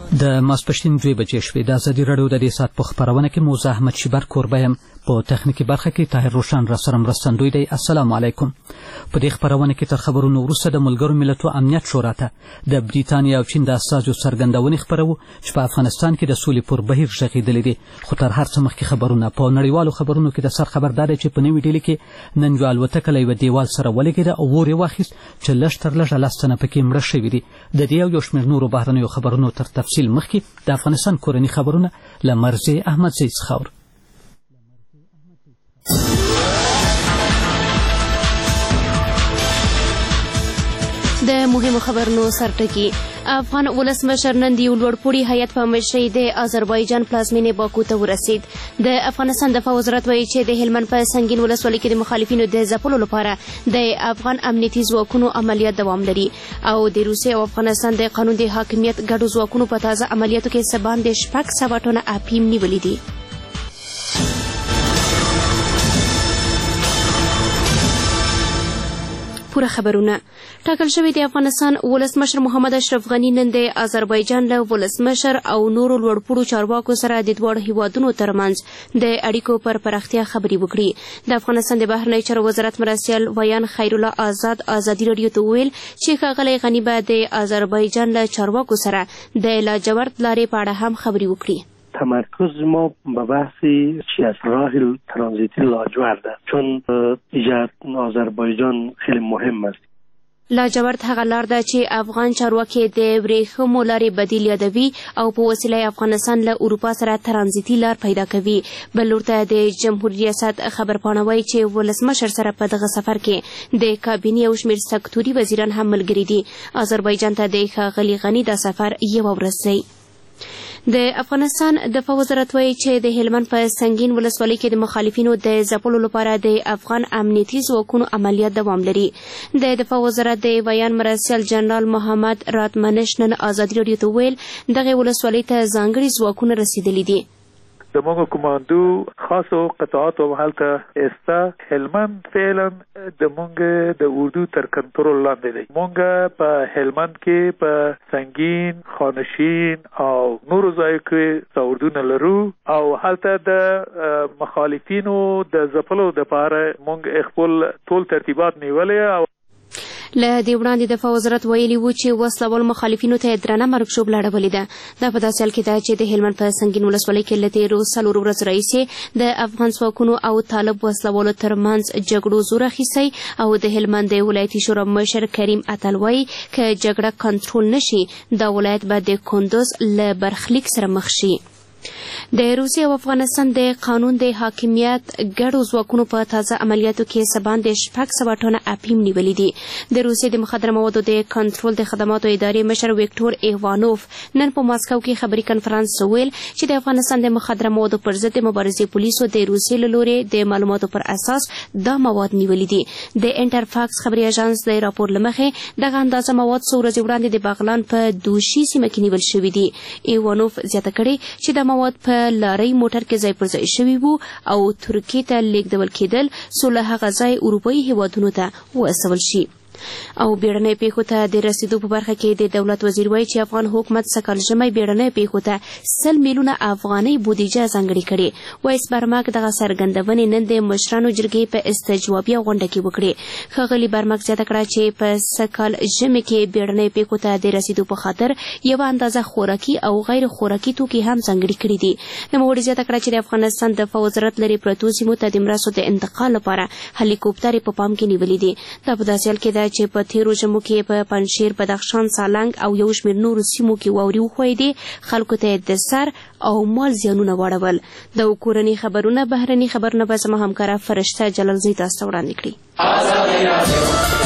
د ماسپښین 2 بجې شوې. د ازادي راډیو د دې ساعت په خپرونه کې موزه احمد شیبر کوربه یم. په تخنیکي برخه کې طاهر روشن را سره مرستندوی دی. السلام علیکم. په دې خپرونه کې تر خبرونو وروسته د ملګرو ملتونو امنیت شورا ته د بریتانیا او چین د اساسو څرګندونې خپرو چې په افغانستان کې د سولې پر بهیر غږېدلې دي. خو تر هر څه مخکې خبرونه په نړیوالو خبرونو کې د سر خبردار چې په نوې ډیلي کې نن یو الوتکه له یوه دیوال سره ولګېده او اور یې واخیست چې لږ تر لږه 10 تنه پکې مړه شوي دي. د دې او یو شمېر نورو بهرنیو خبرونو تر تفصیل مخکې د افغانستان کورني خبرونه له مرزي احمدزی څخه اورو. د مهمو خبرونو سرټکي. افغان ولسمشر نن د یو لوړپوړي هیات په مشرۍ د آذربایجان پلازمینې باکو ته ورسید. د افغانستان دفاع وزارت وایي چې د هلمند په سنگین ولسوالۍ کې د مخالفینو د ځپلو لپاره د افغان امنیتي ځواکونو عملیات دوام لري او د روسیې او افغانستان د قانون د حاکمیت ګډو ځواکونو په تازه عملیاتو کې څه باندې 600 ټنه افیون نیولي دي. پوره خبرونه. ټاکل شوی د افغانستان ولسمشر محمد اشرف غني نن د آذربایجان له ولسمشر او نورو لوړپوړو چارواکو سره د دواړو هیوادونو ترمنځ د اړیکو پر پراختیا خبرې وکړي. د افغانستان د بهرنیو چارو وزارت مرستیال ویان خیرالله آزاد ازادي راډیو ته وویل چې ښاغلی غني به د آذربایجان له چارواکو سره د لاجورد لارې په اړه هم خبرې وکړي. تمرکز ما به بحث چی از راه ترانزیتی لاجورد است چون ایجاد آذربایجان خیلی مهم است. لاجورد هغه لار ده چې افغان چارواکي د ورېښمو لارې بدیل یادوي او په وسیله افغانستان له اروپا سره ترانزیتي لار پیدا کوي. بل لور ته د جمهوریت ریاست خبرپاڼه وایي چې ولسمشر سره په دغه سفر کې د کابینې او شمېر سکتوري وزیران هم ملګري دي. آذربایجان ته د ښاغلي غني دا سفر یوه ورځ دی. د افغانستان دفاع وزارت وایي چې د هلمند په سنگین ولسوالۍ کې د مخالفینو د ځپلو لپاره د افغان امنیتي ځواکونو عملیات دوام لري. د دفاع وزارت د ویان مرستیال جنرال محمد راتمنش نن ازادي راډیو ته وویل دغه ولسوالۍ ته ځانګړي ځواکونه رسیدلي دي. د مونږ کماندو خاصو قطعاتو هلته استا هلمند فعلا د مونږ د اردو تر کنټرول لاندې دی. مونږ په هلمند کې په سنگین، خانشین او نورو ځایو کې څاودونه لرو او هلته د مخالفینو د ځپلو دپاره مونږ خپل ټول ترتیبات نیولي او له دې وړاندې دفاع وزارت ویلي و چې وسله وال مخالفینو ته درنه مرګ شوبله اړولې ده. دا په داسې حال کې ده چې د هلمند په سنگین ولسوالۍ کې له تېرو 4 ورځو راهیسې د افغان ځواکونو او طالب وسله والو ترمنځ جګړو زور اخیستی او د هلمند د ولایتي شورا مشر کریم اتل وایي که جګړه کنټرول نشي دا ولایت به د کندوز له برخلیک سره مخ شي. د روسیې او افغانستان د قانون د حاکمیت ګډو ځواکونو په تازه عملیاتو کې څه باندې 600 ټنه افیون نیولي دي. د روسیې د مخدره موادو د کنټرول د خدماتو ادارې مشر ویکټور ایوانوف نن په ماسکو کې خبري کنفرانس ویل چې د افغانستان د مخدره موادو پر ضد مبارزې پولیسو د روسیې له لورې د معلوماتو پر اساس دا مواد نیولي دي. د انټرفاکس خبري اژانس د راپور له مخې دغه اندازه مواد څو ورځې وړاندې د بغلان په دوشي سیمه کې نیول شوي دي. ایوانوف زیاته کړې چې دا مواد په لارۍ موټر کې ځای پر ځای شوي وو او ترکیې ته لیږدول کېدل څو له هغه ځای اروپایي هیوادونو ته واستول شي. او بیړنۍ پیښو ته د رسیدو په برخه کې د دولت وزیر وایي چې افغان حکومت سږ ژمی بیړنۍ پیښو ته 100 میلیونه افغانۍ بودیجه ځانګړې کړې. وایس برمک دغه څرګندونې نن د مشرانو جرګې په استجوابیه غونډه کې وکړې. ښاغلي برمک زیاته کړه چې په سږ ژمي کې بیړنۍ پیښو ته د رسیدو په خاطر یوه اندازه خوراکي او غیر خوراکي توکي هم ځانګړي کړي دي. نوموړي زیاته کړه چې د افغانستان دفاع وزارت لرې پرتو سیمو ته د مرستو د انتقال لپاره هلیکوپټرې په پام کې نیولي دي. دا په داسې حال کې ده چې په تیرو ژمو کې په پنجشیر، بدخشان، سالنګ او یو شمېر نورو سیمو کې واورې وښویېدې. خلکو ته د سر او مال زیانونه واړول. د کورني خبرونه بهرني خبرونه به زما همکاره فرشته جلالزی تاسو ته وړاندې کړي.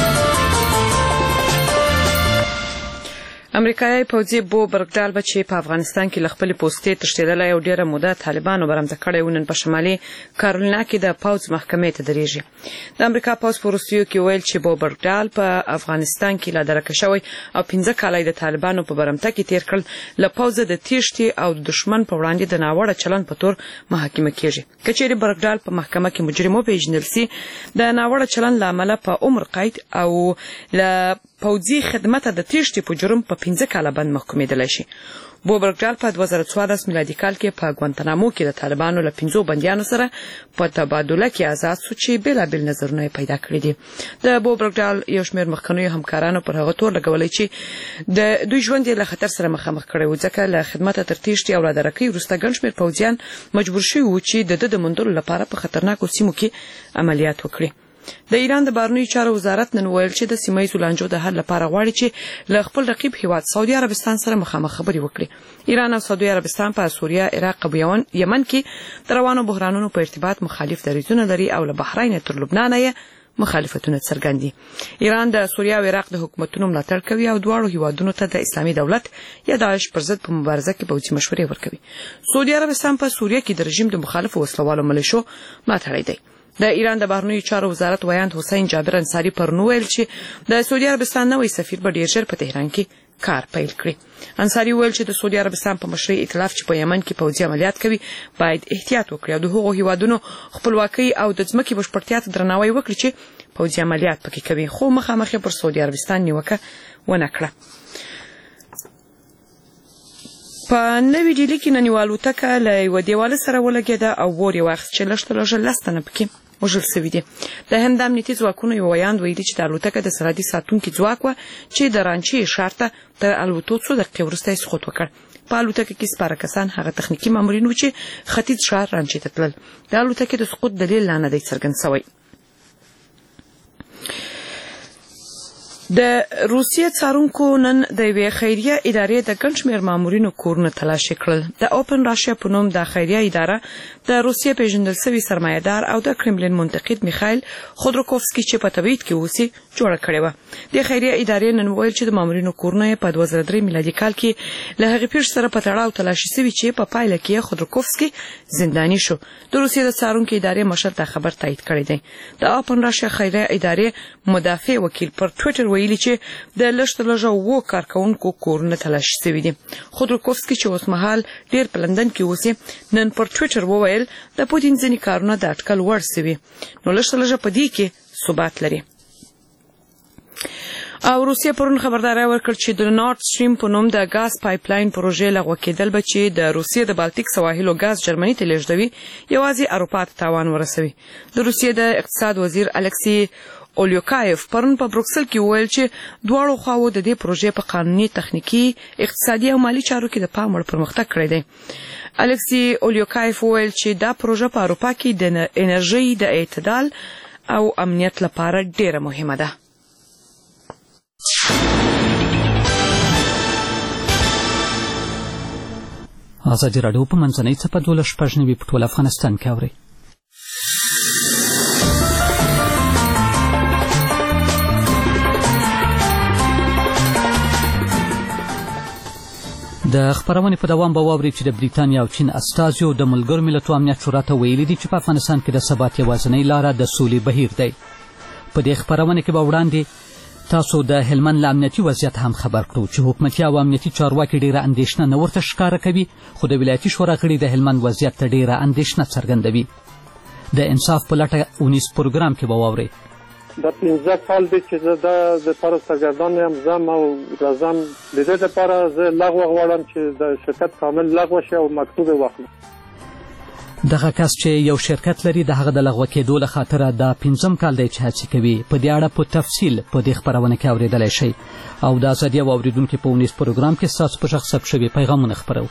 امریکایي پوځي بو برګډال به چې په افغانستان کې له خپلې پوستې تښتېدلی او ډېره موده طالبانو برمته کړی و نن په شمالي کارولینا کې د پوځ محکمې ته درېږي. د امریکا پوځ په وروستیو کې ویل چې بو برګډال په افغانستان کې لا درکه شوی او 15 کاله د طالبانو په برمته کې تېر کړل. له پوځه د تېښتې او د دښمن په وړاندې د ناوړه چلند په تور محاکمه کېږي. که چیرې برګډال په محکمه کې مجرم وپېژندل سي د ناوړه چلند له امله په عمر قید او له پوځي خدمت د تېښتې په جرم په 15 کاله بند محکومېدلی شي. بوبرګډال په 2014 میلادي کال کې په ګوانتنامو کې د طالبانو له 15 بندیانو سره په تبادله کې آزاد شو چې بېلابېل نظرونه پیدا کړي دي. د بوبرګډال یو شمېر مخکنیو همکارانو پر هغه تور لګولی چې د دوی ژوند یې له خطر سره مخامخ کړی و، ځکه له خدمته تر تېښتې او رادرکۍ وروسته ګڼ شمېر پوځیان مجبور شوي وو چې د ده د موندلو لپاره په خطرناکو سیمو کې عملیات وکړي. د ایران د بهرنیو چارو وزارت نن ویل چې د سیمه ییزو لانجو د حل لپاره غواړي چې له خپل رقیب هیواد سعودي عربستان سره مخامخ خبرې وکړي. ایران او سعودي عربستان په سوریه، عراق او یمن کې د روانو بحرانونو په ارتباط مخالف دریځونه لري او له بحرین تر لبنان یې مخالفتونه څرګندي. ایران د سوریه او عراق د حکومتونو ملاتړ کوي او دواړو هیوادونو ته د اسلامي دولت یا داعش پر ضد په مبارزه کې پوځي مشورې ورکوي. سعودي عربستان په سوریه کې د رژیم د مخالفو وسلوالو ملیشو ملاتړی دی. د ایران د بهرنیو چارو وزارت ویاند حسین جابر انصاری پرون ویل چې د سعودي عربستان نوی سفیر به ډېر ژر په تهران کې کار پیل کړي. انصاری ویل چې د سعودي عربستان په مشرۍ ائتلاف چې په یمن کې پوځي عملیات کوي باید احتیاط وکړي او د هغو هیوادونو خپلواکۍ او د ځمکې بشپړتیا ته درناوی وکړي چې پوځي عملیات پکې کوي، خو مخامخ پر سعودي عربستان نیوکه ونه کړه. په نوې ډیلي کې نن یوه الوتکه له یوه دیواله سره ولګېده او اور یې واخیست چې لږ تر لږه 10 تنه پکې وژل سوي دي. د هند امنیتي ځواکونو یو ویاند ویلي چې د الوتکه د سرحدي ساتونکي ځواک وه چې د رانچي ښار ته تر الوتو څو دقیقې وروسته یې سقوط وکړ. په الوتکه کې سپاره کسان هغه تخنیکي مامورین وو چې ختیځ ښار رانچي ته تلل. د الوتکې د سقوط دلیل لا نه دی څرګند سوی. د روسیې څارونکو نن د یوې خیریه ادارې د ګڼ شمېر مامورینو کورونه تلاشي کړل. د اوپن راشیا په نوم د خیریه اداره د روسیې پیژندل سوي سرمایه‌دار او د کرملین منتقد میخایل خودروکوفسکي چې په تبعید کې اوسي جوړه کړې وه. د خیریه ادارې نن وویل چې د مامورینو کورونه په 2003 میلادي کال کې له هغې پیښې سره په تړاو تلاشي سوي چې په پایله کې خودروکوفسکي زنداني شو. د روسیې د څارونکي ادارې مشر دا خبر تایید کړی دی. د اوپن راشیا خیریه ادارې مدافع وکیل پر ټویټر ویلي چې د لږ تر لږه 7 کارکوونکو کورونه تلاشي سوي دي. خودروکوفسکي چې اوسمهال ډېر په لندن کې اوسي نن پر ټویټر وویل د پوتین ځینې کارونه د اټکل وړ سوي، نو لږ تر لږه په دې کې ثبات لري. او روسیه پرون خبرداری ورکړ چې د نورد سټریم په نوم د غاز پایپلاین پروژې لغوه کېدل به چې د روسیې د بالټیک سواحلو غاز جرمني ته لیږدوي یوازې اروپا ته تاوان ورسوي. د روسیې د اقتصاد وزیر الکسی اولیوکایف پرون په بروکسل کې وویل چې دواړو خواوو د دې پروژې په قانوني، تخنیکي، اقتصادي او مالي چارو کې د پام وړ پرمختګ کړی دی. الکسی اولیوکایف وویل چې دا پروژه په اروپا کې د انرژۍ د اعتدال او امنیت لپاره ډېره مهمه ده. ازادي راډیو په منځنۍ څپه 12 په ټول افغانستان کې اوري. د خبرونې په دوام به واوري چې د بریتانیا او چین استازیو د ملګرو ملتونو امنیت شورا ته ویلي دي چې په افغانستان کې د ثبات یوازینۍ لاره د سولې بهیر دی. په دې خبرونه کې به وړاندې تاسو د هلمند له امنیتي وضعیت هم خبر کړو چې حکومتي او امنیتي چارواکي ډېره اندېښنه نه ورته ښکاره کوي، خو د ولایتي شورا غړي د هلمند وضعیت ته ډېره اندېښنه څرګندوي. د انصاف په لټه 19 پروګرام کې به واورئ. دا 15 کال دی چې زه د لپاره سرګردان یم، ځم او راځم. د دې لپاره زه لغوه غواړم چې د شرکت کامل لغوه شي او مکتوب یې واخلم. دغه کس چې یو شرکت لري د هغه د لغوه کېدو له خاطره دا 5م کال دی چې هڅې کوي. په دې اړه په تفصیل په دې خبرونه کې اورېدلی شئ او د ازادي او اورېدونکو په 19 پروګرام کې ستاسو په غږ ثبت شوي پیغامونه خپرو.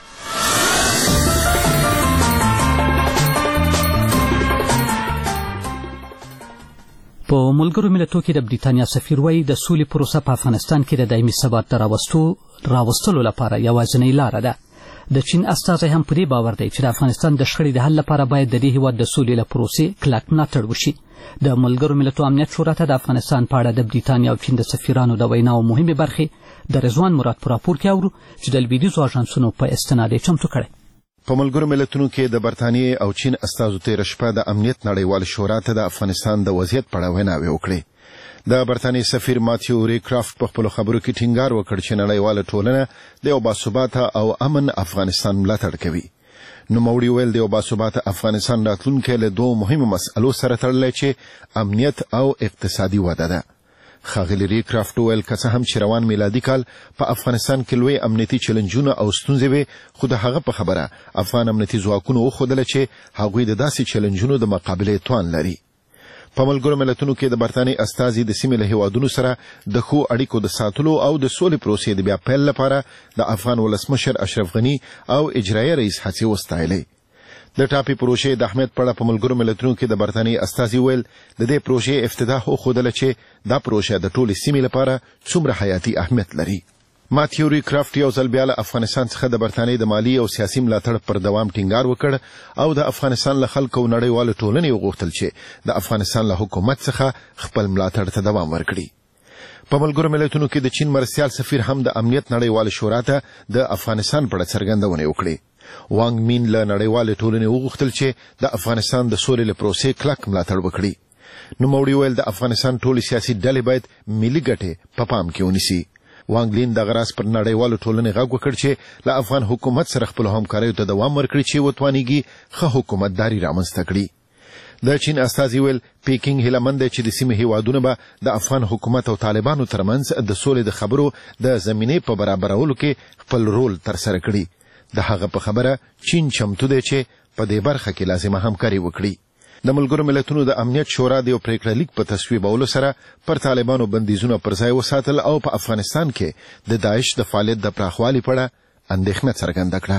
په ملګرو ملتونو کې د بریتانیا سفیر وایي د سولې پروسه په افغانستان کې د دایمي ثبات د راوستلو لپاره یوازینۍ لاره ده. د چین استازی هم په دې باور دی چې د افغانستان د شخړې د حل لپاره باید د دې هیواد د سولې له پروسې کلک ملاتړ وشي. د ملګرو ملتونو امنیت شورا ته د افغانستان په اړه د بریتانیا او چین د سفیرانو د ویناو مهمې برخې د رضوان مراد په راپور کې اورو چې د لویدیځو اژانسونو په استناد یې چمتو کړی. په ملګرو ملتونو کې د برتانیې او چین استازو تېره شپه د امنیت نړیوال شورا ته د افغانستان د وضعیت په اړه ویناوې وکړې. د برتانیې سفیر ماتیو ریکرافت په خپلو خبرو کې ټینګار وکړ چې نړیواله ټولنه د یو باثباته او امن افغانستان ملاتړ کوي. نوموړي ویل د یو باثباته افغانستان راتلونکی له 2 مهمو مسئلو سره تړلی چې امنیت او اقتصادي وده ده. ښاغلي ریکرافټ وویل که څه هم چې روان میلادي کال په افغانستان کې لوی امنیتي چیلنجونه او ستونزې وې خو د هغه په خبره افغان امنیتي ځواکونو وښودله چې هغوی د داسې چیلنجونو د مقابلې توان لري. په ملګرو ملتونو کې د برتانیې استازي د سیمې له هیوادونو سره د ښو اړیکو د ساتلو او د سولې پروسې د بیا پیل لپاره د افغان ولسمشر اشرف غني او اجرایي رئیس هڅې وستایلې. د ټاپي پروژې د اهمیت په اړه په ملګرو ملتونو کې د برتانیې استازي ویل د دې پروژې افتتاح وښودله چې دا پروژه د ټولې سیمې لپاره څومره حیاتي اهمیت لري. ماتیو ریکرافټ یو ځل بیا له افغانستان څخه د برتانیې د مالي او سیاسي ملاتړ پر دوام ټینګار وکړ او د افغانستان له خلکو او نړیوالو ټولنې وغوښتل چې د افغانستان له حکومت څخه خپل ملاتړ ته دوام ورکړي. په ملګرو ملتونو کې د چین مرستیال سفیر هم د امنیت نړیوال شورا ته د افغانستان په اړه څرګندونه وکړه. وانګ مین له نړیوالې ټولنې وغوښتل چې د افغانستان د سولې له پروسې کلک ملاتړ وکړي. نوموړي ویل د افغانستان ټولې سیاسي ډلې باید ملي ګټې په پام کې ونیسي. وانګ لین دغه راز پر نړیوالو ټولنې غږ وکړ چې له افغان حکومت سره خپل همکاریو ته دوام ورکړي چې وتوانیږي ښه حکومتداري رامنځته کړي. د چین استازي ویل پیکینګ هیله مند دی چې د سیمې هیوادونه به د افغان حکومت او طالبانو ترمنځ د سولې د خبرو د زمینې په برابرولو کې خپل رول ترسره کړي. د هغه په خبره چین چمتو دی چې په دې برخه کې لازمه همکاري وکړي. د ملګرو ملتونو د امنیت شورا د یو پریکړه لیک په تصویبولو سره پر طالبانو بندیزونه پر ځای وساتل او په افغانستان کې د داعش د فعالیت د پراخوالي په اړه اندېښنه څرګنده کړه.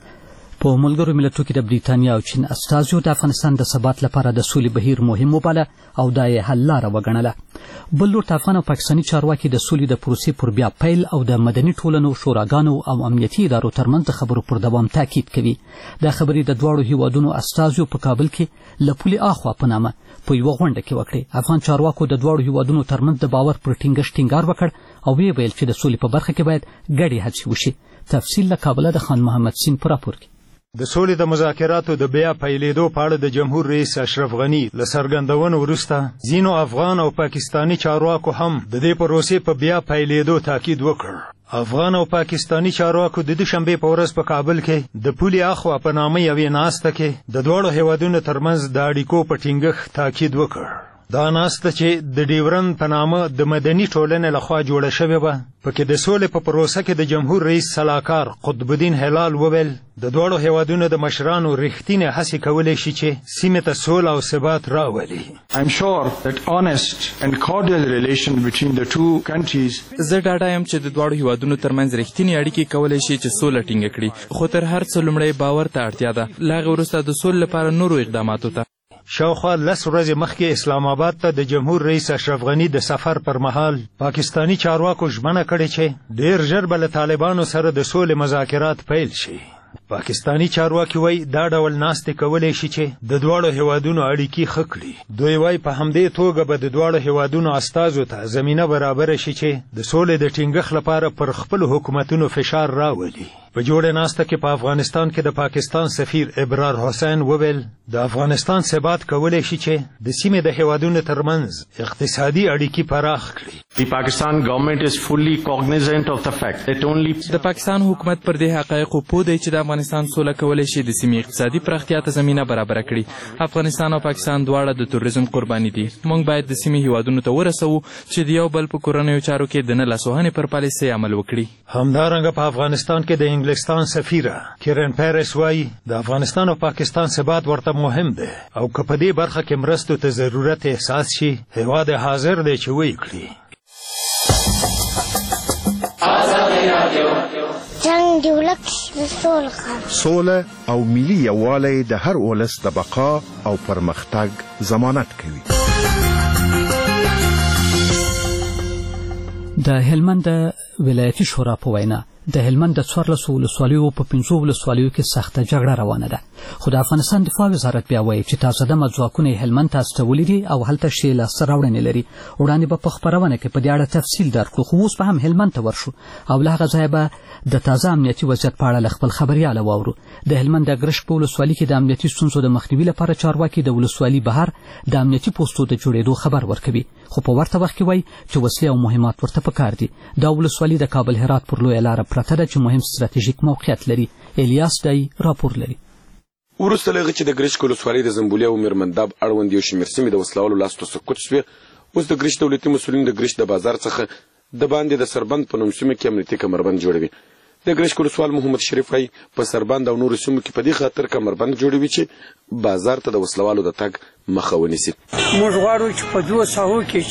په ملګرو ملتونو کې د بریتانیا او چین استازیو د افغانستان د ثبات لپاره د سولې بهیر مهم وباله او دا یې حل لاره وګڼله. بل لور افغان او پاکستاني چارواکي د سولې د پروسې پر بیا پیل او د مدني ټولنو شوراګانو او امنیتي ادارو ترمنځ د خبرو پر دوام تاکید کوي. دا خبرې د دواړو هیوادونو استازیو په کابل کې له پولې اخوا په نامه په یوه غونډه کې وکړې. افغان چارواکو د دواړو هیوادونو ترمنځ د باور پر ټینګښت ټینګار وکړ او ویې ویل چې د سولې په برخه کې باید ګډې هڅې وشي. تفصیل له کابله د خان محمد سین په راپور کې. د سولې د مذاکراتو د بیا پیلېدو په اړه د جمهور رئیس اشرف غني له څرګندونو وروسته ځینو افغان او پاکستاني چارواکو هم د دې پروسې په بیا پیلېدو تاکید وکړ. افغان او پاکستاني چارواکو د دوشنبې په ورځ په کابل کې د پولې اخوا په نامه یوې ناسته کې د دواړو هیوادونو ترمنځ د اړیکو په ټینګښت تاکید وکړ. دا ناسته چې د ډیورن په نامه د مدني ټولنې لخوا جوړه شوې وه پکې د سولې په پروسه کې د جمهور رئیس سلاکار قطب الدین هلال وویل د دواړو هیوادونو د مشرانو رښتینې هڅې کولی شي چې سیمې ته سوله او ثبات راولي. I'm sure that honest and cordial relation between the two countries زه ډاډه یم چې د دواړو هیوادونو ترمنځ رښتینې اړیکې کولی شي چې سوله ټینګه کړي خو تر هر څه لومړی باور ته اړتیا ده. له هغې وروسته د سولې لپاره نورو اقداماتو ته. شاوخوا 10 ورځې مخکې اسلام آباد ته د جمهور رئیس اشرف غني د سفر پر مهال پاکستاني چارواکو ژمنه کړې چې ډېر ژر به له طالبانو سره د سولې مذاکرات پیل شي. پاکستاني چارواکي وایي دا ډول ناستې کولی شي چې د دواړو هیوادونو اړیکې ښه کړي. دوی وایي په همدې توګه به د دواړو هیوادونو استازو ته زمینه برابره شي چې د سولې د ټینګښت لپاره پر خپلو حکومتونو فشار راولي. په جوړه ناسته کې په افغانستان کې د پاکستان سفیر ابرار حسین وویل د افغانستان ثبات کولی شي چې د سیمې د هیوادونو ترمنځ اقتصادي اړیکې پراخ کړي. The Pakistan government is fully cognizant of the fact that only د پاکستان حکومت پر دې حقایقو پوه دی چې د افغانستان سوله کولی شي د سیمې اقتصادي پراختیا ته زمینه برابره کړي. افغانستان او پاکستان دواړه د توریزم قرباني دي. موږ باید د سیمې هیوادونو ته ورسوو چې د یو بل په کورنیو چارو کې د نه لاسوهنې پر پالیسۍ عمل وکړي. همدارنګه په افغانستان کې د انګلستان سفیره کیرن پیرس وایي د افغانستان او پاکستان ثبات ورته مهم دی او که په دې برخه کې مرستو ته ضرورت احساس شي هیواد حاضر دی چې ویې کړي. جنگ دی ولک سوله او ملي یووالی د هر ولس د بقا او پرمختګ ضمانت کوي. د هلمند ولایتي شورا په وینا د هلمند د 14 ولسوالیو په 15 ولسوالیو کې سخته جګړه روانه ده. خو د افغانستان دفاع وزارت بیا وایي چې تازه دمه ځواکونه هلمند ته استولي دي او هلته شی لاسته راوړنې لري. وړاندې به په خپرونه کې په دې اړه تفصیل درکړو خو اوس به هم هلمند ته ورشو او له هغه ځایه به د تازه امنیتي وضعیت په اړه له خپل خبریاله واورو. د هلمند د ګرشک په ولسوالۍ کې د امنیتي ستونزو د مخنیوي لپاره چارواکي د ولسوالۍ بهر د امنیتي پوسټو د جوړېدو خبر ورکوي خو په ورته وخت کې وایي چې وسلې او مهمات ورته پکار دي. دا ولسوالۍ د کابل هرات پر لویه لاره پرته ده چې مهم ستراتیژیک موقعیت لري. الیاس دای راپور لري. وروسته له هغې چې د ګرشک ولسوالۍ د زنبولي او میرمنداب اړوند یو شمېر سیمې د وسلوالو لاسو ته سقوط شوې اوس د ګرشت دولتي مسؤلین د ګرشت د بازار څخه د باندې د سربند په نوم سیمه کې امنیتي کمربند جوړوي. د ګرشت ولسوال محمد شریف وايي په سربند او نورو سیمو کې په دې خاطر کمربند جوړوي چې بازار ته د وسلوالو د تګ مخه ونیسي. موږ غواړو چې په دوه ساحو کې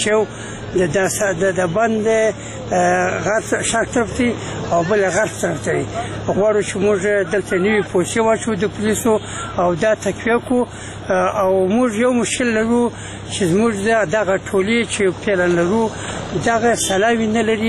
چې د بند غرب شرق طرف ته او بل غرب طرف ته غواړو چې موږ دلته نوي پولیسي واچو د پولیسو او دا تکفیه کو او موږ یو مشکل لرو چې موږ دغه ټولي چې پیلن لرو دغه سلاوي نه لري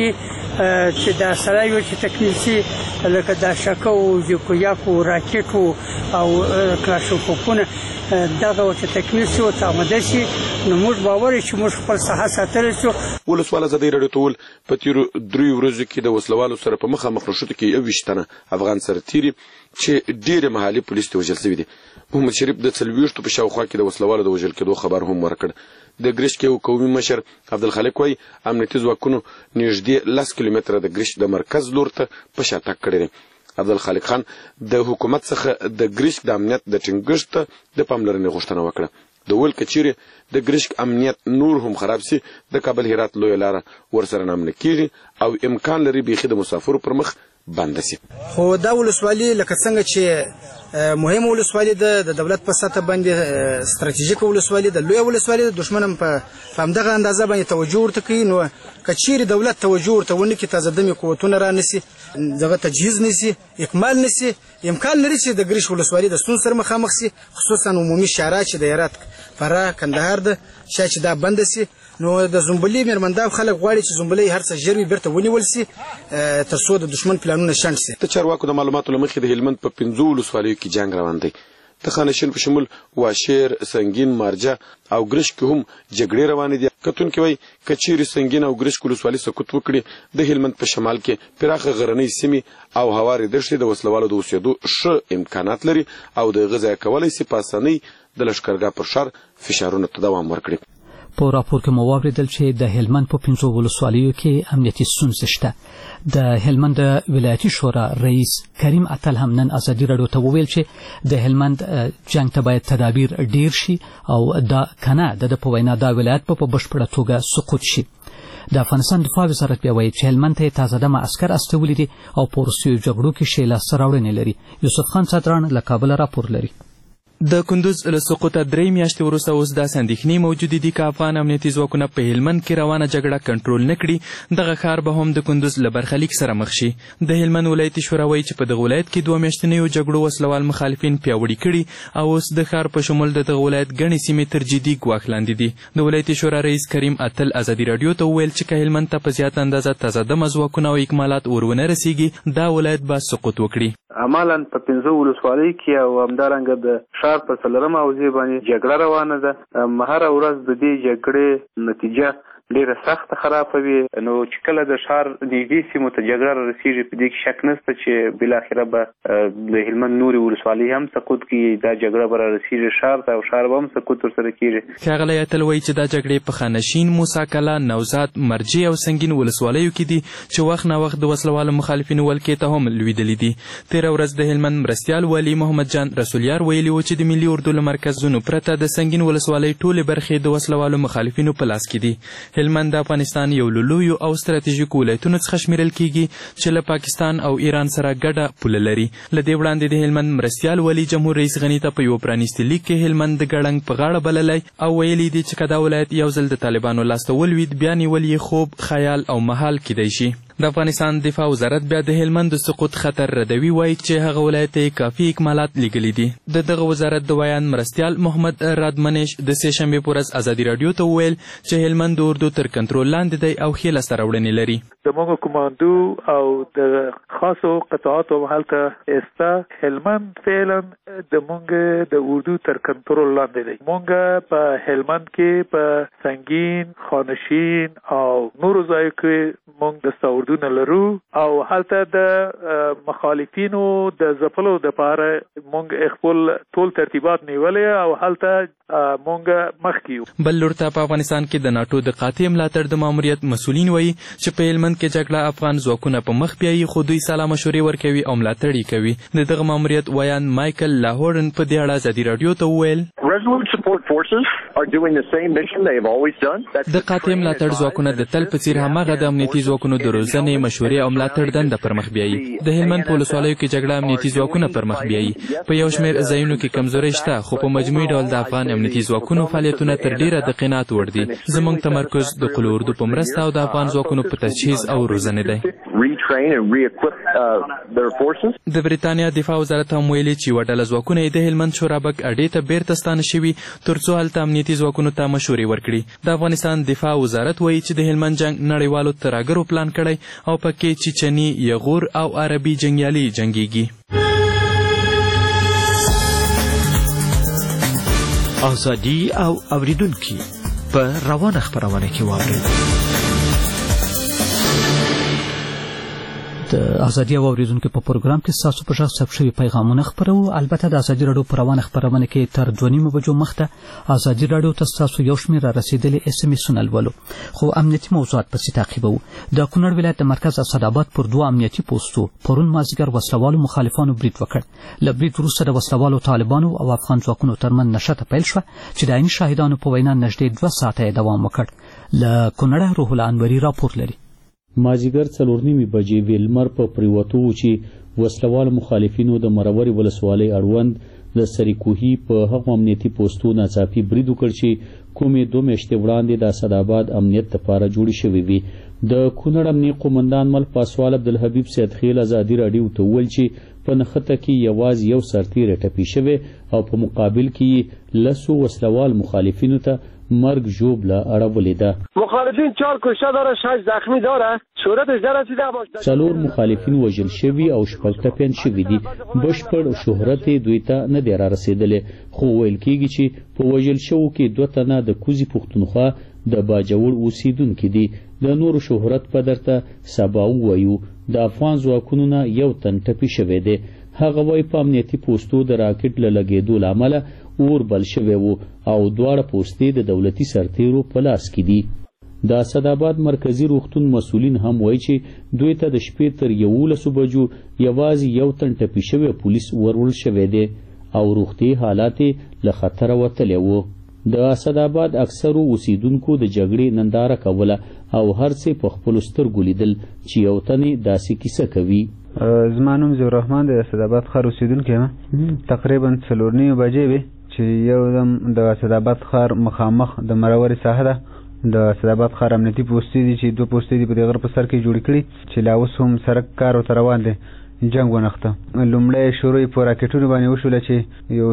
چې دا سلاوي چې تکمیل شي لکه دا شکو او یاکو راکټو او کلاشینکوفونه دغه چې تکمیل شي او تعمده شي نو موږ باور چې موږ خپل صحه ساتلی شو. ولسوال ازادي راډیو ته وویل په تیرو 3 ورځو کې د وسلوالو سره په مخامخ نښتو کې 21 تنه افغان سرتیري چې ډېر محلي پولیس ته وژل شوي دي. محمد شریف د 40 په شاوخوا کې د وسلوالو د وژل کېدو خبر هم ورکړ. د ګرشت کې قومي مشر عبدالخالق وايي امنیتي ځواکونو نږدې 10 کیلومتره د ګرشت د مرکز لور ته په شاتګ کړی دی. عبدالخالق خان د حکومت څخه د ګرشت د امنیت د ټینګښت د پاملرنې غوښتنه وکړه. د ویل کچېرې د ګرشت امنیت نور هم خراب سي د کابل هرات لویه لاره ورسره نامنه کیږي او امکان لري بیخي د مسافرو پر مخ بنده سي. خو دا ولسوالي لکه څنګه چې مهمه ولسوالي د دولت په سطح باندې ستراتیژیک ولسوالي د لوی ولسوالي د دشمن په همدغه اندازه باندې توجه ورته کوي. نو کچېرې دولت توجه ورته ونه کړي تازه دمي قوتونه را نسی دغه تجهیز نسی اکمال نسی امکان لري چې د ګرشت ولسوالي د ستونزو سره مخامخ سي خصوصا عمومي شارع چې د هرات فراه کندهار د شای چې دا بند سي. نو د زنبلې مېرمنداب خلک غواړي چې زنبلې هر څه ژر بیرته ونیول سي تر څو د دشمن پلانونه شنډ سي. د چارواکو د معلوماتو له مخې د هلمند په 15 ولسوالیو کې جنگ روان دی. د خانشین په شمول واشیر، سنگین، مارجه او ګرشت کې هم جګړې روانې دي. کتونکي وایي کچېرې سنگین او ګرشت ولسوالي سقوط وکړي د هلمند په شمال کې پراخه غرنۍ سیمې او هوارې دښتې د وسلوالو د اوسېدو ښه امکانات لري او د هغه ځای کولی سي په اسانۍ د لښکرګاه پر ښار فشارونو ته دوام ورکړي. په راپور کې مو واورېدل چې د هلمند په 15 ولسوالیو کې امنیتي ستونزې شته. د هلمند ولایتي شورا رئیس کریم اتل هم نن ازادي راډیو ته وویل چې د هلمند جنگ ته باید تدابیر ډیر شي او دا کنه د په وینا دا ولایت په بشپړه توګه سقوط شي. د افغانستان دفاع وزارت بیا وایي چې هلمند ته تازه دمه عسکر استولي دي او په روسیې جګړو کې شی لاسته راوړنې لري. یوسف خان صدران له کابل راپور لري. د کندوز له سقوطه 3 میاشتې وروسته اوس داسې اندېښنې موجودې دي که افغان امنیتي ځواکونه په هلمند کې روانه جګړه کنټرول نه کړي دغه ښار به هم د کندوز له برخلیک سره مخ شي. د هلمند ولایتي شورا وایي چې په دغه ولایت کې 2 میاشتنیو جګړو وسلوال مخالفین پیاوړي کړي او اوس د ښار په شمول د دغه ولایت ګڼې سیمې تر جدي ګواښ لاندې دي. د ولایتي شورا رئیس کریم اتل ازادي راډیو ته وویل چې که هلمند ته په زیاته اندازه تازه دمه ځواکونه او اکمالات ورونه رسیږي دا ولایت به سقوط وکړي. عملاً په 15 ولسوالۍ کې او همدارنګه د ښار په 4 حوزې باندې جګړه روانه ده. هره ورځ د دې جګړې نتیجه ډیره سخت خرابوي. نو چې کله د ښار نږدې سیمو ته جګړه رسیږي په دې کې شک نشته چې بالاخره به د هلمند نورې ولسوالۍ هم سقوط کیږي. دا جګړه به رسیږي ښار ته او ښار به هم سقوط ورسره کیږي. ښاغلی اتل وایي چې دا جګړې په خانشین، موسی نوزاد، مرجې او سنگین ولسوالیو کې دي چې وخت نا وخت د وسلوالو مخالفینو ولکې ته هم لوېدلي دي. تېره ورځ د هلمند مرستیال والي محمد جان رسولیار ویلي و چې د ملي اردو له مرکزونو پرته د سنگین ولسوالۍ ټولې برخې د وسلوالو مخالفینو په لاس کې دي. هلمند د افغانستان یو له لویو او ستراتیژیکو ولایتونو څخه شمیرل کیږي چې له پاکستان او ایران سره ګډه پوله لري. له دې وړاندې د هلمند مرستیال والي جمهور رئیس غني ته په یو پرانیستي لیک کې هلمند د ګړنګ په غاړه بللی او ویلي دي چې که دا ولایت یو ځل د طالبانو لاسته ولوېد بیا نیول یې خوب، خیال او محال کیدی شي. د افغانستان دفاع وزارت بیا د هلمند د سقوط خطر ردوي وایي چې هغه ولایت ته کافي اکمالات لیږلي دي. د دغه وزارت د ویان مرستیال محمد رادمنش د سې شنبې په ورځ ازادي راډیو ته وویل چې هلمند د اردو تر کنټرول لاندې دی او ښې لاسته راوړنې لري. زموږ کماندو او د خاصو قطعاتو هلته استا هلمند فعلا زموږ د اردو تر کنټرول لاندې دی. موږ په هلمند کې په سنگین، خانشین او نورو ځایو کې موږ د اردو نه لرو او هلته د مخالفینو د ځپلو دپاره مونږ خپل ټول ترتیبات نیولې او هلته مونږ مخکې یو. بل لور ته په افغانستان کې د ناټو د قاطع ملاتړ د ماموریت مسؤلین وایي چې په هلمند کې جګړه افغان ځواکونه په مخ بیایي، خو دوی سلا مشورې ورکوي او ملاتړ یې کوي. د دغه ماموریت ویان مایکل لاهورن په دې اړه ازادي راډیو ته وویل د قاطع ملاتړ ځواکونه د تل په څیر هماغه د امنیتي ځواکونو د روزنې، مشورې او ملاتړ دنده پر مخ بیایي. د هلمند په ولسوالیو کې جګړه امنیتي ځواکونه پر مخ بیایي. په یو شمېر ځایونو کې کمزورۍ شته، خو په مجموعي ډول د افغان امنیتي ځواکونو فعالیتونه تر ډیره د قناعت وړ دي. زموږ تمرکز د قلو اردو په مرسته او د افغان ځواکونو په تجهیز او روزنې دی. د بریتانیا دفاع وزارت هم ویلي چې یوه ډله ځواکونه یې د هلمند شورابک اډې ته بیرته ستانه شوي تر څو هلته امنیتي ځواکونو ته مشورې ورکړي. د افغانستان دفاع وزارت وایي چې د هلمند جنگ نړیوالو ترهګرو پلان کړی او پکې چیچني، یغور او عربي جنګیالي جنګیږي. ازادي او اوریدونکي په روانه خپرونه کې واورئ. د ازادي او اوریدونکو په پروګرام کې ستاسو په غږ ثبت شوي پیغامونه خپرو. البته د ازادي راډیو په روانه خپرونه کې تر 2:30 بجو مخته ازادي راډیو ته ستاسو یو شمېر رسیدلي SMS-ونه لولو، خو امنیتي موضوعات پسې تعقیبوو. د کونړ ولایت د مرکز اسداباد پر 2 امنیتي پوستو پرون مازدیګر وسلوالو مخالفانو برید وکړ. له برید وروسته د وسلوالو طالبانو او افغان ځواکونو ترمنځ نښته پیل شوه چې د عیني شاهدانو په وینا نږدې 2 ساعته دوام وکړ. له کونړه روح الله انوري راپور لري. مازیګر 4:30 بجې ویلمر په پریوتو چې وسلوال مخالفینو د مروري ولسوالۍ اړوند د سریکوهي په هغو امنیتي پوستو ناڅاپي برید وکړ چې کومې 2 میاشتې وړاندې د اسداباد امنیت لپاره جوړې شوې وي. د کونړ امنیي قومندان مل پاسوال عبدالحبیب سیدخیل ازادي راډیو ته وویل چې په نښته کې یوازې یو سرتیری ټپي شوی او په مقابل کې 10 وسلوال مخالفینو ته مرگ ژوبله اړولې ده. مخالفین 4 کشته داره، 6 زخمی داره. شهرتش دررسیده باشه. 4 مخالفین وژل شوي او 6 ټپیان شوي دي. بشپړ شهرت دوی ته نه دی را رسېدلی، خو ویل کېږي چې په وژل شوو کې 2 تنه د کوزي پښتونخوا د باجوړ اوسیدونکي دي. د نورو شهرت په درته سبا ووایو. د افغان ځواکونو نه 1 تن ټپي شوی دی. هغه وایي په امنیتي پوستو د راکټ له لګېدو له امله اور بل شوی و او دواړه پوستې د دولتي سرتیرو په لاس کې دي. د اسداباد مرکزی روغتون مسؤلین هم وایي چې دوی ته د شپې تر 11 بجو یوازې 1 تن ټپي شوی پولیس ورول شوی دی او روغتي حالات له خطره وتلی وو. د اسداباد اکثرو اوسیدونکو د جګړې ننداره کوله او هر څه په خپلو سترګو لیدل چې یو تن داسې کیسه کوي. زما نوم ضیاء الرحمن د اسداباد ښار اوسیدونکی یم. تقریبا 4:30 بجې وې چې یو دم د اسداباد ښار مخامخ د مروري ساحه ده. د اسداباد ښار امنیتي پوستې دي چې 2 پوستې دي په دې غر په سر کې جوړې کړي چې لا اوس هم سړک کار ورته روان دی. جنګ ونښته. لومړی شروع په راکټونو باندې وشوله چې یو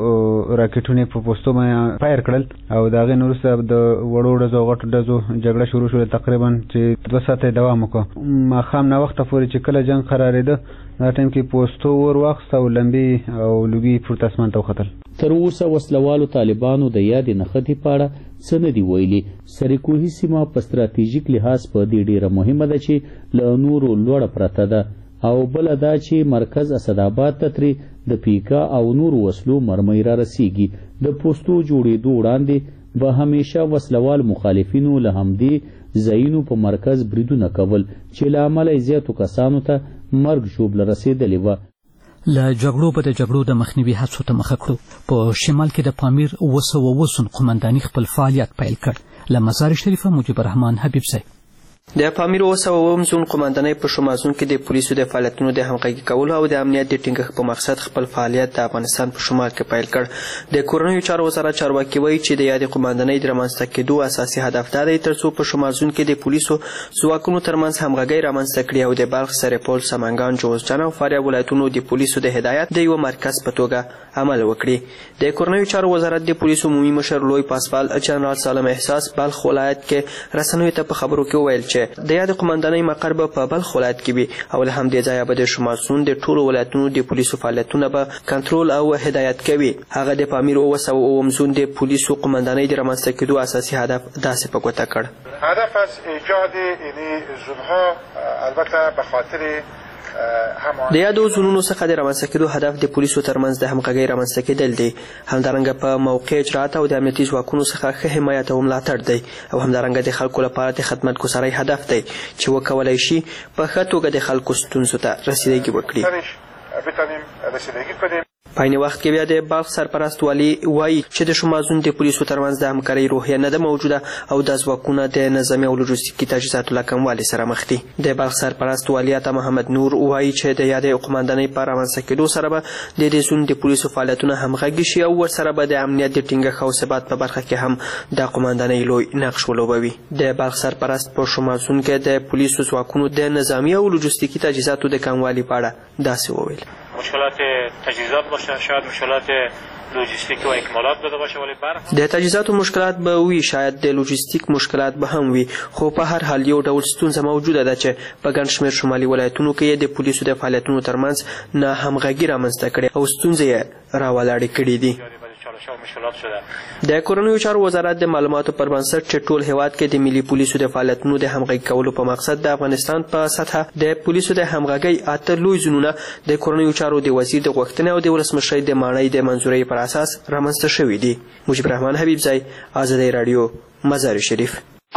څو راکټونه په پوستو باندې فایر کړل او د هغې نه وروسته د وړو ډزو غټو ډزو جګړه شروع شوله تقریبا چې 2 ساعته دوام وکړه. ماښام ناوخته پورې چې کله جنګ قرارېده دا ټایم کې پوستو ور واخیسته او لمبې او لوګي پورته اسمان ته وختل. تر اوسه وسلوالو طالبانو د یادې نښتې په اړه څه نه دي ویلي. سریکوهي سیمه په ستراتیژیک لحاظ په دې ډېره مهمه ده چې له نورو لوړه پرته ده او بله دا چې مرکز اسداباد ته ترې د پیکا او نورو وسلو مرمۍ را رسیږي. د پوستو جوړېدو وړاندې به همیشه وسلوال مخالفینو له همدې ځایونو په مرکز بریدونه کول چې له امله زیاتو کسانو ته مرګ ژوبله رسېدلې وه. له جګړو به د جګړو د مخنیوي هڅو ته مخه کړو. په شمال کې د پامیر 209 قومنداني خپل فعالیت پیل کړ. له مزار شریفه مجیب الرحمن حبیب صاحب. د پامیر 209 زون قومندانۍ په شمازون کې د پولیسو د فعالیتونو د همغږي کولو او د امنیت د ټینګښت په مقصد خپل فعالیت د افغانستان په شمال کې پیل کړ. د کورنیو چارو وزارت چارواکي وایي چې د یادې قومندانۍ د رامنځته کېدو اساسي هدف دا دی تر څو په شمازون کې د پولیسو ځواکونو ترمنځ همغږي رامنځته کړي او د بلخ، سرپل، سمنګان، جوزجان او فاریاب ولایتونو د پولیسو د هدایت د یو مرکز په توګه عمل وکړي. د کورنیو چارو وزارت د پولیسو عمومي مشر لوی پاسوال جنرال سالم احساس بلخ ولایت کې رسنیو ته په خبرو کې وویل چې د یاد قومندانۍ مقر به په بلخ ولایت کې وي او له همدې ځایه به د شماسون د ټولو ولایتونو د پولیسو فعالیتونه به کنټرول او هدایت کوي. هغه د پامیر 900 د پولیسو قومندانۍ د رامنځته کېدو اساسي هدف داسې په ګوته کړ. هدف از ایجاد این زونها البته به خاطر د یادو زونونو څخه د رامنځته کېدو هدف د پولیسو ترمنځ د همغږۍ رامنځته کېدل دي. همدارنګه په موقع اجرات او د امنیتي ځواکونو څخه ښه حمایت او ملاتړ دی او همدارنګه د خلکو لپاره د خدمتګزارۍ هدف دی چې وکولای شي په ښه توګه د خلکو ستونزو ته رسیدګي وکړي. په عین وخت کې بیا د بلخ سرپرست والي وایي چې د شمازون د پولیسو ترمنځ د همکارۍ روحیه نه ده موجوده او دا ځواکونه د نظامي او لوجستیکي تجهیزاتو له کموالي سره مخ دي. د بلخ سرپرست والي عطا محمد نور وایي چې د یادې قومندانۍ په رامنځته کېدو سره به د دې زون د پولیسو فعالیتونه همغږي شي او ورسره به د امنیت د ټینګښت او ثبات په برخه کې هم د قومندانۍ لوی نقش ولوبوي. د بلخ سرپرست په شمازون کې د پولیسو ځواکونو د نظامي او لوجستیکي تجهیزاتو د کموالي په اړه داسې وویل. مشکلات تجهیزات باشه، شاید مشکلات لوجستیک و اکمالات بده باشه، ولی برخ د تجهیزاتو مشکلات به وي، شاید د لوجستیک مشکلات به هم وي، خو په هر حال یو ډول ستونزه موجوده ده چې په ګڼ شمېر شمالي ولایتونو کې د پولیسو د فعالیتونو ترمنځ نه همغږي رامنځته کړې او ستونزې یې راولاړې کړې دي. د کورنیو چارو وزارت د معلوماتو پر بنسټ چې ټول هیواد کې د ملي پولیسو د فعالیتونو د همغږي کولو په مقصد د افغانستان په سطحه د پولیسو د همغږۍ 8 لوی زونونه د کورنیو چارو د وزیر د غوښتنې او د ولسمشر د ماڼۍ د منظورۍ پر اساس رامنځته شوي دي. مجيب الرحمن حبیبزی، آزادی رادیو، مزار شریف.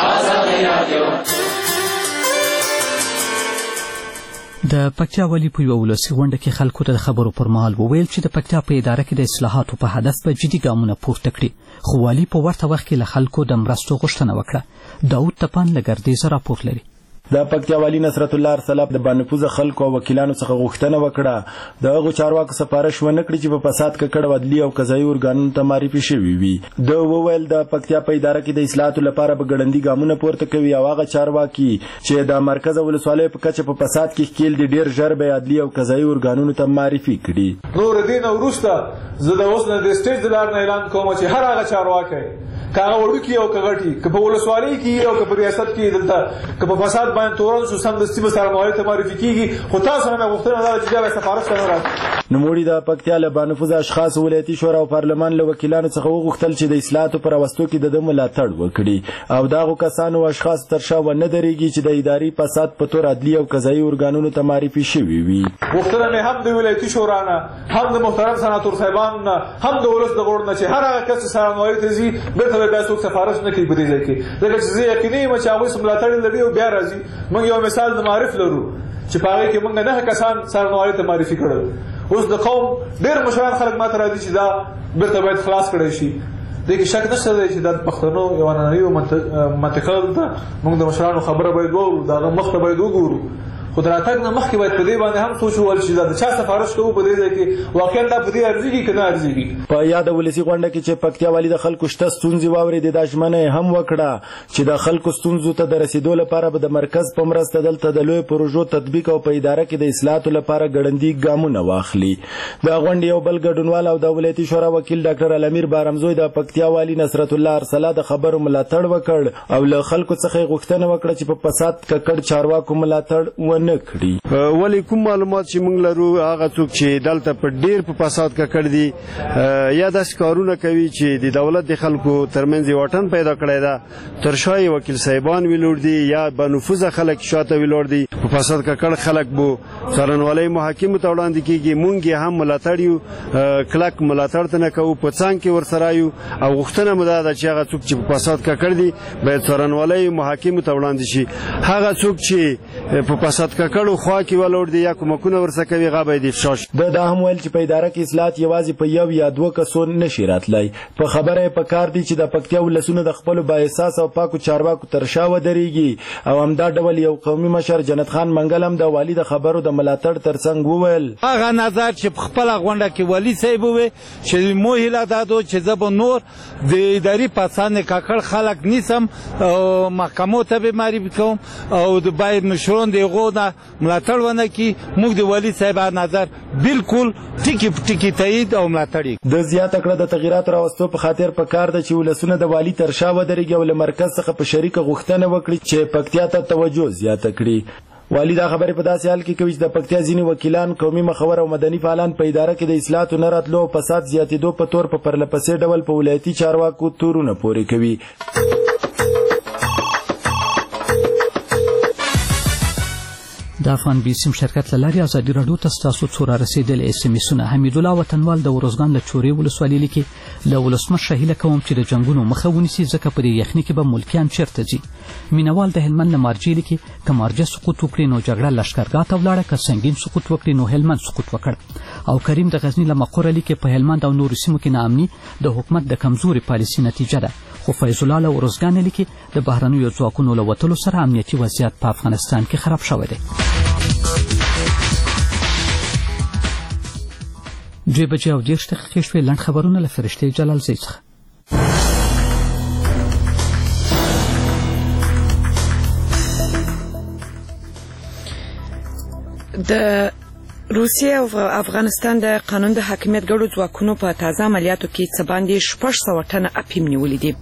د پکتیا والي په یوه ولسي غونډه کې خلکو ته د خبرو پر مهال وویل چې د پکتیا په اداره کې د اصلاحاتو په هدف به جدي ګامونه پورته کړي، خو والي په ورته وخت کې له خلکو د مرستو غوښتنه وکړه. داود تپان له ګردیزه راپور لري. د پکتیا والي نصرت الله ارسلاب د بانفوذ خلکو او وکیلانو څخه غوښتنه وکړه د هغو چارواکو سفارش ونه کړي چې په فساد ککړ عدلي او قضایي ارګانونو ته معرفي شوي وي. د وویل د پکتیا په اداره کې د اصلاحاتو لپاره به ګړندي ګامونه پورته کوي او هغه چارواکي چې د مرکز او ولسوالۍ په کچه په فساد کې ښکیل دي ډېر ژر به عدلي او قضایي ارګانونو ته معرفي کړي. نور دین وروسته زه د اوس نه د سټیج د لار نه اعلان کوم چې هر هغه چارواکي کاغه وړوکی او کغټي که په ولسوالۍ کې او که په ریاست کې دلته که په فساد باندې تورن سو سم د سیمه سره معرفي ته معرفي کیږي، خو تاسو نه غوښتنه ده چې د سفارت سره راځي. نوموړي د پکتیا له بانفوذ اشخاص ولایتي شورا او پارلمان له وکیلانو څخه وغوښتل چې د اصلاحاتو پر راوستو کې د ملاتړ وکړي او دغه کسانو او اشخاص تر شا ونه درېږي چې د اداري فساد په تور عدلي او قضایي ارګانونو ته معرفي شوي وي. غوښتنه مې هم د ولایتي شورا نه، هم د محترم سناتور صاحبان نه، هم د ولس د غړو نه چې هر هغه کس سره معرفي ته ځي بیرته بیا څوک سفارش نه کوي په دې ځای کې، ځکه چې زه یقیني یم چې هغوی ملاتړ لري او بیا راځي. موږ یو مثال د معرف لرو چې په هغې کې موږ 9 کسان سرنوالي ته معرفي کړل. اوس د قوم ډېر مشران خلک ماته راځي چې دا بیرته باید خلاص کړی شي. دې کې شک نشته دی چې دا د پښتنو یوه نننۍ منطقه ده، موږ د مشرانو خبره باید واورو، د هغه مخ ته باید وګورو، خو د راتګ نه مخکې باید په دې باندې هم سوچ وویل چې دا د چا سفارش کوو په دې ځای کې واقعا دا په دې ارزېږي که نه ارزېږي. په یاده ولسي غونډه کې چې پکتیا والي د خلکو شته ستونزې واورېدې دا ژمنه یې هم وکړه چې د خلکو ستونزو ته د رسېدو لپاره به د مرکز په مرسته دلته د لویو پروژو تطبیق او په اداره کې د اصلاحاتو لپاره ګړندي ګامونه واخلي. د غونډې یو بل ګډونوال او د ولایتي شورا وکیل ډاکټر الامیر بارمزوی د پکتیا والي نصرت الله ارسلا د خبرو ملاتړ وکړ او له خلکو څخه یې غوښتنه وکړه چې په فساد ککړ چارواکو ملاتړ ونه کړي. ولی کوم معلومات چې موږ لرو هغه څوک چې دلته په ډیر په فساد ککړ دي یا داسې کارونه کوي چې د دولت د خلکو ترمنځ واټن پیدا کړی ده، تر شا وکیل صاحبان ویلوړ دي یا بنفوذه خلک شاته ویلوړ دي، په فساد ککړ خلک بو څارنوالۍ محاکمو ته وړاندې کیږي. موږ یې هم ملاتړ یو، کلک ملاتړ ته نه کوو، په څنګ کې ورسره یو او غوښتنه مو دا ده چې هغه څوک چې په فساد ککړ دي باید څارنوالۍ محاکمو ته وړاندې شي. هغه څوک چې په فساد ککړو خوا کې ولور دي یا کومکونه ورسره کوي هغه باید افشا شي. دا هم ویل چې په اداره کې اصلاحات یوازې په یو یا دوه کسو نشي راتلی. په خبره یې پکار دي چې د پکتیا ولسونه د خپلو بااحساسه او پاکو چارواکو تر شا ودرېږي او همدا ډول یو قومي مشر جنت خان منګل هم د والي د خبرو د ملاتړ ترڅنګ وویل هغه نظر چې په خپله غونډه کې والي صاحب وویل چې مو هیله دا ده چې زه به نور د اداري فساد ککړ خلک نیسم او محکمو ته به معرفي کوم او د باید مشران د هغو د ملاتړ ونه کړي موږ د والي صاحب نظر بالکل ټکي په ټکي تایید او ملاتړ د زیاته کړه د تغییراتو راوستو په خاطر په کار ده چې ولسونه د والي تر شا ودرېږي او له مرکز څخه په شریکه غوښتنه وکړي چې پکتیا ته توجه زیاته کړي. والي دا خبرې په داسې حال کې کوي چې د پکتیا ځینې وکیلان، قومي مخور او مدني فعالان په اداره کې د اصلاحاتو نه راتلو او فساد زیاتېدو په تور په پرلپسې ډول په ولایتي چارواکو تورونه پورې کوي. د افغان بي سیم شرکت له لارې ازادي راډیو ته ستاسو څو را رسېدلي اس ام اسونه. حمید الله وطنوال د ورزګان له چورې ولسوالۍ لیکي له ولسمشر هیله کوم چې د جنګونو مخه ونیسي ځکه په دې یخني کې به ملکیان چیرته ځي. مینوال د هلمند له مارجې لیکي که مارجه سقوط وکړي نو جګړه لښکرګاه ته ولاړه، که سنګین سقوط وکړي نو هلمند سقوط وکړ. او کریم د غزني له مقوره لیکي په هلمند او نورو سیمو کې ناامني د حکومت د کمزوري پالیسي نتیجه ده. خو فیض الله له ورزګان لیکي د بهرنیو ځواکونو له وتلو سره امنیتي وضعیت په افغانستان کې خراب شوی دی. 2:30 شوې. لنډ خبرونه له فرشتې جلال زی څخه. د روسیې او افغانستان د قانون د حاکمیت ګډو ځواکونو په تازه عملیاتو کې څه باندې 600 ټنه اپیم نیولي دي.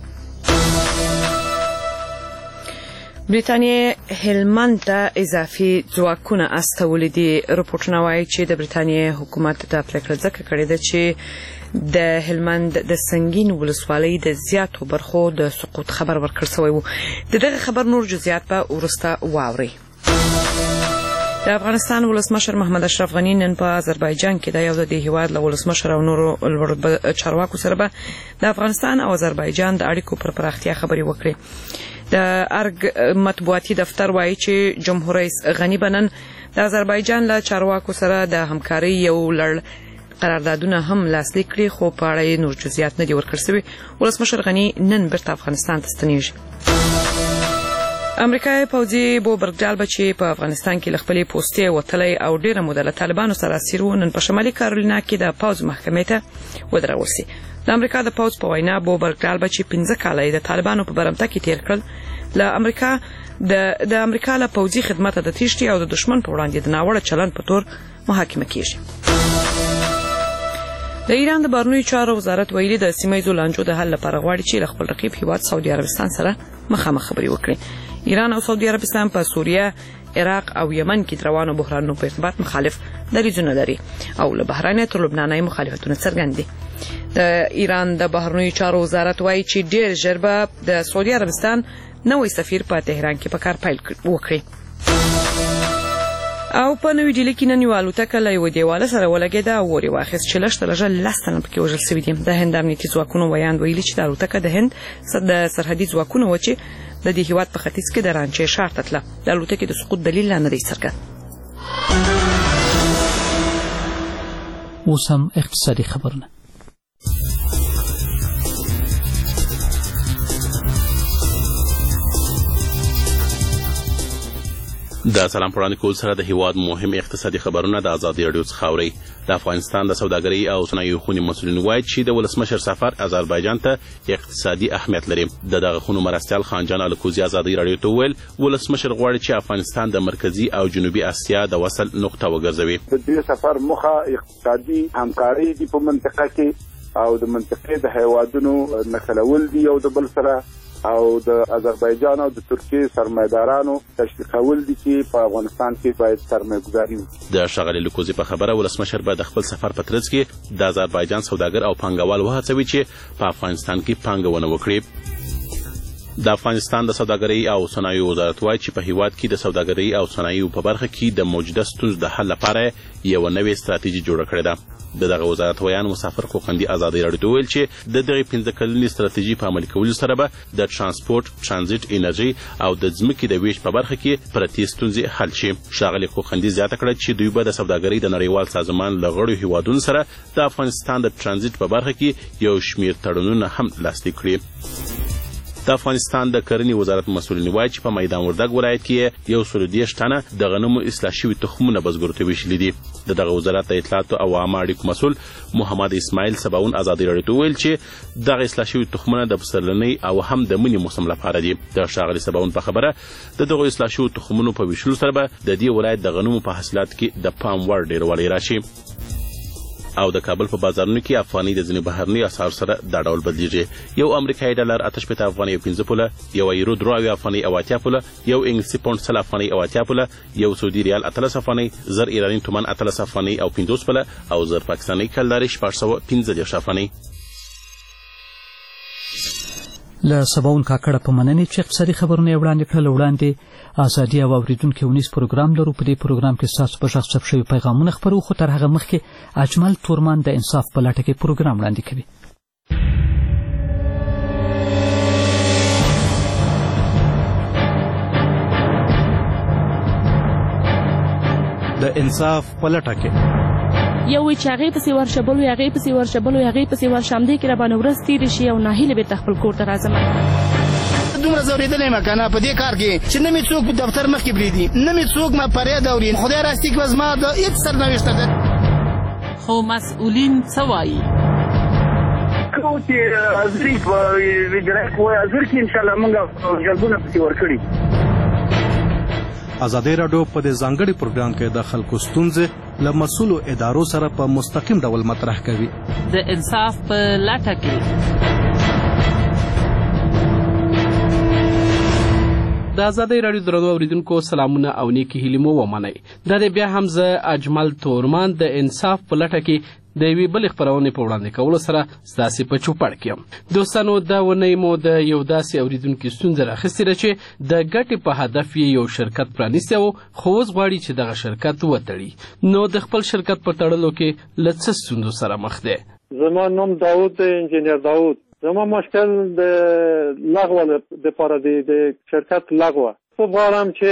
بریتانیا هلمند ته اضافي ځواکونه استولي دي. رپورټونه وایي چې د بریتانیا حکومت د پریکړه ځکه کړې ده چې د هلمند د سنگین ولسوالۍ د زیاتو برخو د سقوط خبر ورکړ شوی و. دغه خبر نور جزئیات په ورسته واوري. د افغانستان ولسمشر محمد اشرف غنی نن په آذربایجان کې د یو د هیواد له ولسمشر او نورو چارواکو سره به د افغانستان او آذربایجان د اړیکو پر پراختیا خبرې وکړي. د ارګ مطبوعاتي دفتر وایي چې جمهور رئیس غنی بنن د آذربایجان له چارواکو سره د همکارۍ یو لړ قراردادونه هم لاسلیک کړي، خو په اړه نور جزئیات نه دي ورکړل شوي. ولسمشر غنی نن بیرته افغانستان ته ستنیږي. امریکایي پوځي بوبرګ به چې په افغانستان کې له خپلې پوستې وتلی او ډېره موده له طالبانو سره اسیر و، نن په شمالي کارولینا کې د پوځ محکمې ته ودرول شي. د امریکا د پوځ په وینا بوبرګ به چې 15 کاله د طالبانو په برمته کې تیر کړل، د امریکا له پوځي خدمته د تیښتې او د دشمن په وړاندې د ناوړه چلند په تور محاکمه کیږي. د ایران د بهرنیو چارو وزارت ویلي د سیمه ییزو لانجو د حل لپاره غواړي چې له خپل رقیب هیواد سعودي عربستان سره مخامخ خبرې وکړي. ایران او سعودي عربستان په سوریه، عراق او یمن کې روانو بحرانونو په ارتباط مخالف دریځونه لري او له بحران تر لبنان مخالفتونه څرګند دي. د ایران د بهرنیو چارو وزارت وایي چې ډېر ژر به د سعودي عربستان نوی سفیر په تهران کې په کار پیل وکړي. او په نوې ډیلي کې نن یو الوتکه له یوه دیواله سره ولګېده او اور یې واخیست چې لږ تر لږه 10 تنه پکې وژل شوي دي. د هند امنیتي ځواکونو ویلي چې د الوتکه د هند د سرحدي ځواکونو و چې د دې هیواد په ختیځ کې د رانچې ښار ته تله. د الوتکې د سقوط دلیل لا نه دی څرګند. اوس هم اقتصادي خبرونه. د سلام پړاندې کول سره د هیواد مهم اقتصادي خبرونه د ازادي راډیو څخه اورئ. د افغانستان د سوداګرۍ او صنایعو خونې مسؤلین وایي چې د ولسمشر سفر آذربایجان ته اقتصادي اهمیت لري. دغه خونو مرستیال خانجان الکوزي ازادي راډیو ته وویل ولسمشر غواړي چې افغانستان د مرکزي او جنوبي اسیا د وصل نقطه وګرځوي. د دې سفر موخه اقتصادي همکاري دی په منطقه کې او د منطقې د هیوادونو نښلول دي او د بل سره او د آذربایجان او د ترکیې سرمایدارانو تشویقول دي چې په افغانستان کې باید سرمایه‌ګذاري وکړي. د ښاغلي لوکوزي په خبره ولسمشر به د خپل سفر په ترڅ کې د آذربایجان سوداګر او پانګوال وهڅوي چې په افغانستان کې پانګونه وکړي. د افغانستان د سوداګرۍ او صنایعو وزارت وایي چې په هیواد کې د سوداګرۍ او صنایعو په برخه کې د موجوده ستونزو د حل لپاره یوه نوې ستراتیژي جوړه کړې ده. دغه وزارت ویان مسافر خوقندي ازادي راډیو ته ویل چې د دغې 15 کلنې ستراتیژي په عملي کولو سره به د ترانسپورت، ترانزیت، انرژي او د ځمکې د ویش په برخه کې پرتې ستونزې حل شي. ښاغلي خوقندي زیاته کړه چې دوی به د سوداګرۍ د نړیوال سازمان له غړو هیوادونو سره د افغانستان د ترانزیت په برخه کې یو شمېر تړونونه هم لاسلیک کړي. د افغانستان د کرنې وزارت مسؤلین وایي چې په میدان وردګ ولایت کې 130 ټنه د غنمو اصلاح شوي تخمونه بزګرو ته ویشلي دي. دغه وزارت د اطلاعات او عامه اړیکو مسؤل محمد اسماعیل سباون ازادي راډیو ته ویل چې دغه اصلاح شوي تخمونه د پسرلنۍ او هم د مني موسم لپاره دي. د ښاغلي سباون په خبره د دغه اصلاح شوي تخمونو په ویشلو سره به د دې ولایت د غنمو په حاصلات کې د پام وړ ډیروالی راشي او د کابل په بازارونو کې افغاني د ځینې بهرني اسعارو سره دا ډول بدلیږي. یو امریکایي ډالر 58 افغاني او 15 پوله، یو یورو 3 افغاني او 80 پوله، یو انګلیسي پاونډ 100 افغاني او 80 پوله، یو سعودي ریال 13 افغاني، زر ایراني تومان 13 افغاني او 50 پوله او زر پاکستاني کلداري 415 افغاني. له سباون کاکړه په مننې چې اقتصادي خبرونه وړاندې کړل. وړاندې ازادي او اوریدونکو ونیس پروګرام لرو. په دې پروګرام کې تاسو په شخص ثبت شوي پیغامونه خبرو، خو تر هغه مخکې اجمل تورمان د انصاف په لټه کې پروګرام وړاندې کوي. د انصاف په لټه کې یو وی چې هغې پسې ورشه، بل وی هغې پسې ورشه، بل وی هغې پسې ورشه، همدې کې راباندې ورځ تېرې شي او ناهیلې بېرته خپل کور ته راځم. دومره زورېدلی یم که نه په دې کار کې چې نه مې څوک په دفتر مخکې پرېږدي، نه مې څوک ما فریاد اوري. خدای راستي که زما د هېڅ سرنوشته ده. خو مسؤلین څه وایي؟ کوم چې حاضري په وجرایت وایي حاضر کې انشاءالله موږ جلبونه پسې ورکړي. ازادي راډیو په دې ځانګړي پروګرام کې د خلکو ستونزې له مسؤلو ادارو سره په مستقیم ډول مطرح کوي. د انصاف په لټه کې د ازادي راډیو درنو اوریدونکو سلامونه او نیکی هیلې مو ومنئ. دا دی بیا هم زه اجمل تورمان د انصاف په لټه کې د یوې بلې خپرونې په وړاندې کولو سره ستاسې په چوپړ کې یم. دوستانو دا ونۍ مو د یو داسې اوریدونکي ستونزه راخیستې ده چې د ګټې په هدف یې یو شرکت پرانیستی و، خو اوس غواړي چې دغه شرکت وتړي. نو د خپل شرکت په تړلو کې له څه ستونزو سره مخ دی؟ زما نوم داود دی، انجینیر داود. زما مشکل د لغوه دپاره دی، د شرکت لغوه. خو غواړم چې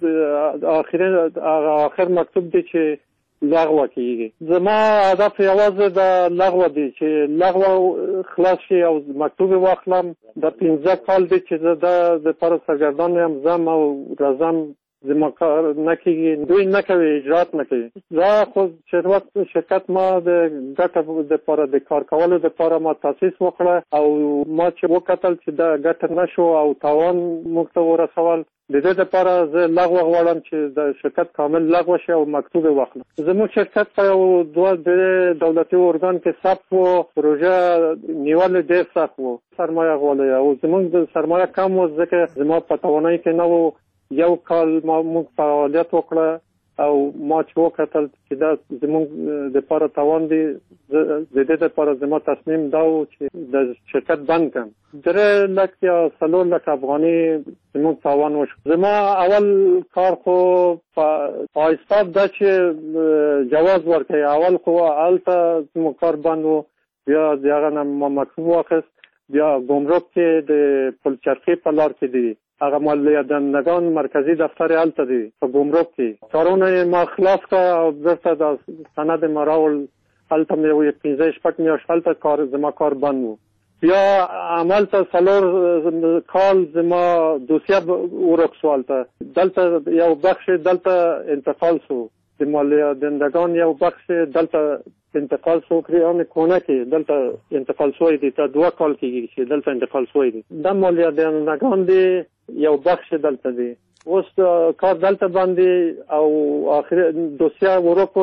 آخر مکتوب دی چې لغوه کیږي. زما هدف یوازې د لغوه دی چې لغوه خلاص شي او مکتوب واخلم. د 15 کال دی چې زه د لپاره سرګردان یم، ځم او راځم، زما کار نه کېږي، دوی نه کوي، اجرات نه کوي. دا خو شرکت ما د ګټه دپاره د کار کولو دپاره ما تاسیس وکړه او ما چې وکتل چې دا ګټه نشو او تاوان موږ ته ورسول، د دې لپاره زه لغوه غواړم چې د شرکت کامل لغوه شي او مکتوب واخلم. زموږ شرکت په یو دوه دولتي ارګان کې ثبت و، پروژه نیول ډېر سخت و، سرمایه غواړي او زموږ د سرمایه کم و، ځکه زما په توانایي کې نه و. یو کال موږ فعالیت وکړه او ما چې وکتل چې دا زموږ دپاره تاوان دی، د دې دپاره زما تصمیم دا و چې د شرکت بند کړم. 3 لک یا 4 لک افغاني زموږ تاوان وشو. زما اول کار خو په حساب دا چې جواز ورکړي. اول خو هلته زموږ کار بند و، بیا د هغه نه ما مکتوب واخیست، بیا ګمرک کې د پلچرخي په لار کې دی، هغه مالیه دهندگان مرکزی دفتر هلته دی په ګمرک کې. کارونه ما خلاص کړه او بیرته د سند ما راوړل. هلته مې یو 15-16 میاشت هلته زما کار بند و. بیا هملته 4 کال زما دوسیه ورک شو. هلته دلته یو بخش دلته انتقال شو، د مالیه دهندگان یو بخش دلته انتقال شو، کریان کونه کې دلته انتقال شوی دی. تا 2 کال کېږي چې دلته انتقال شوی دی. د مالیه دهندگان دی یو بخش دلته دی. اوس کار دلته باندې او اخر دوسیه ورکو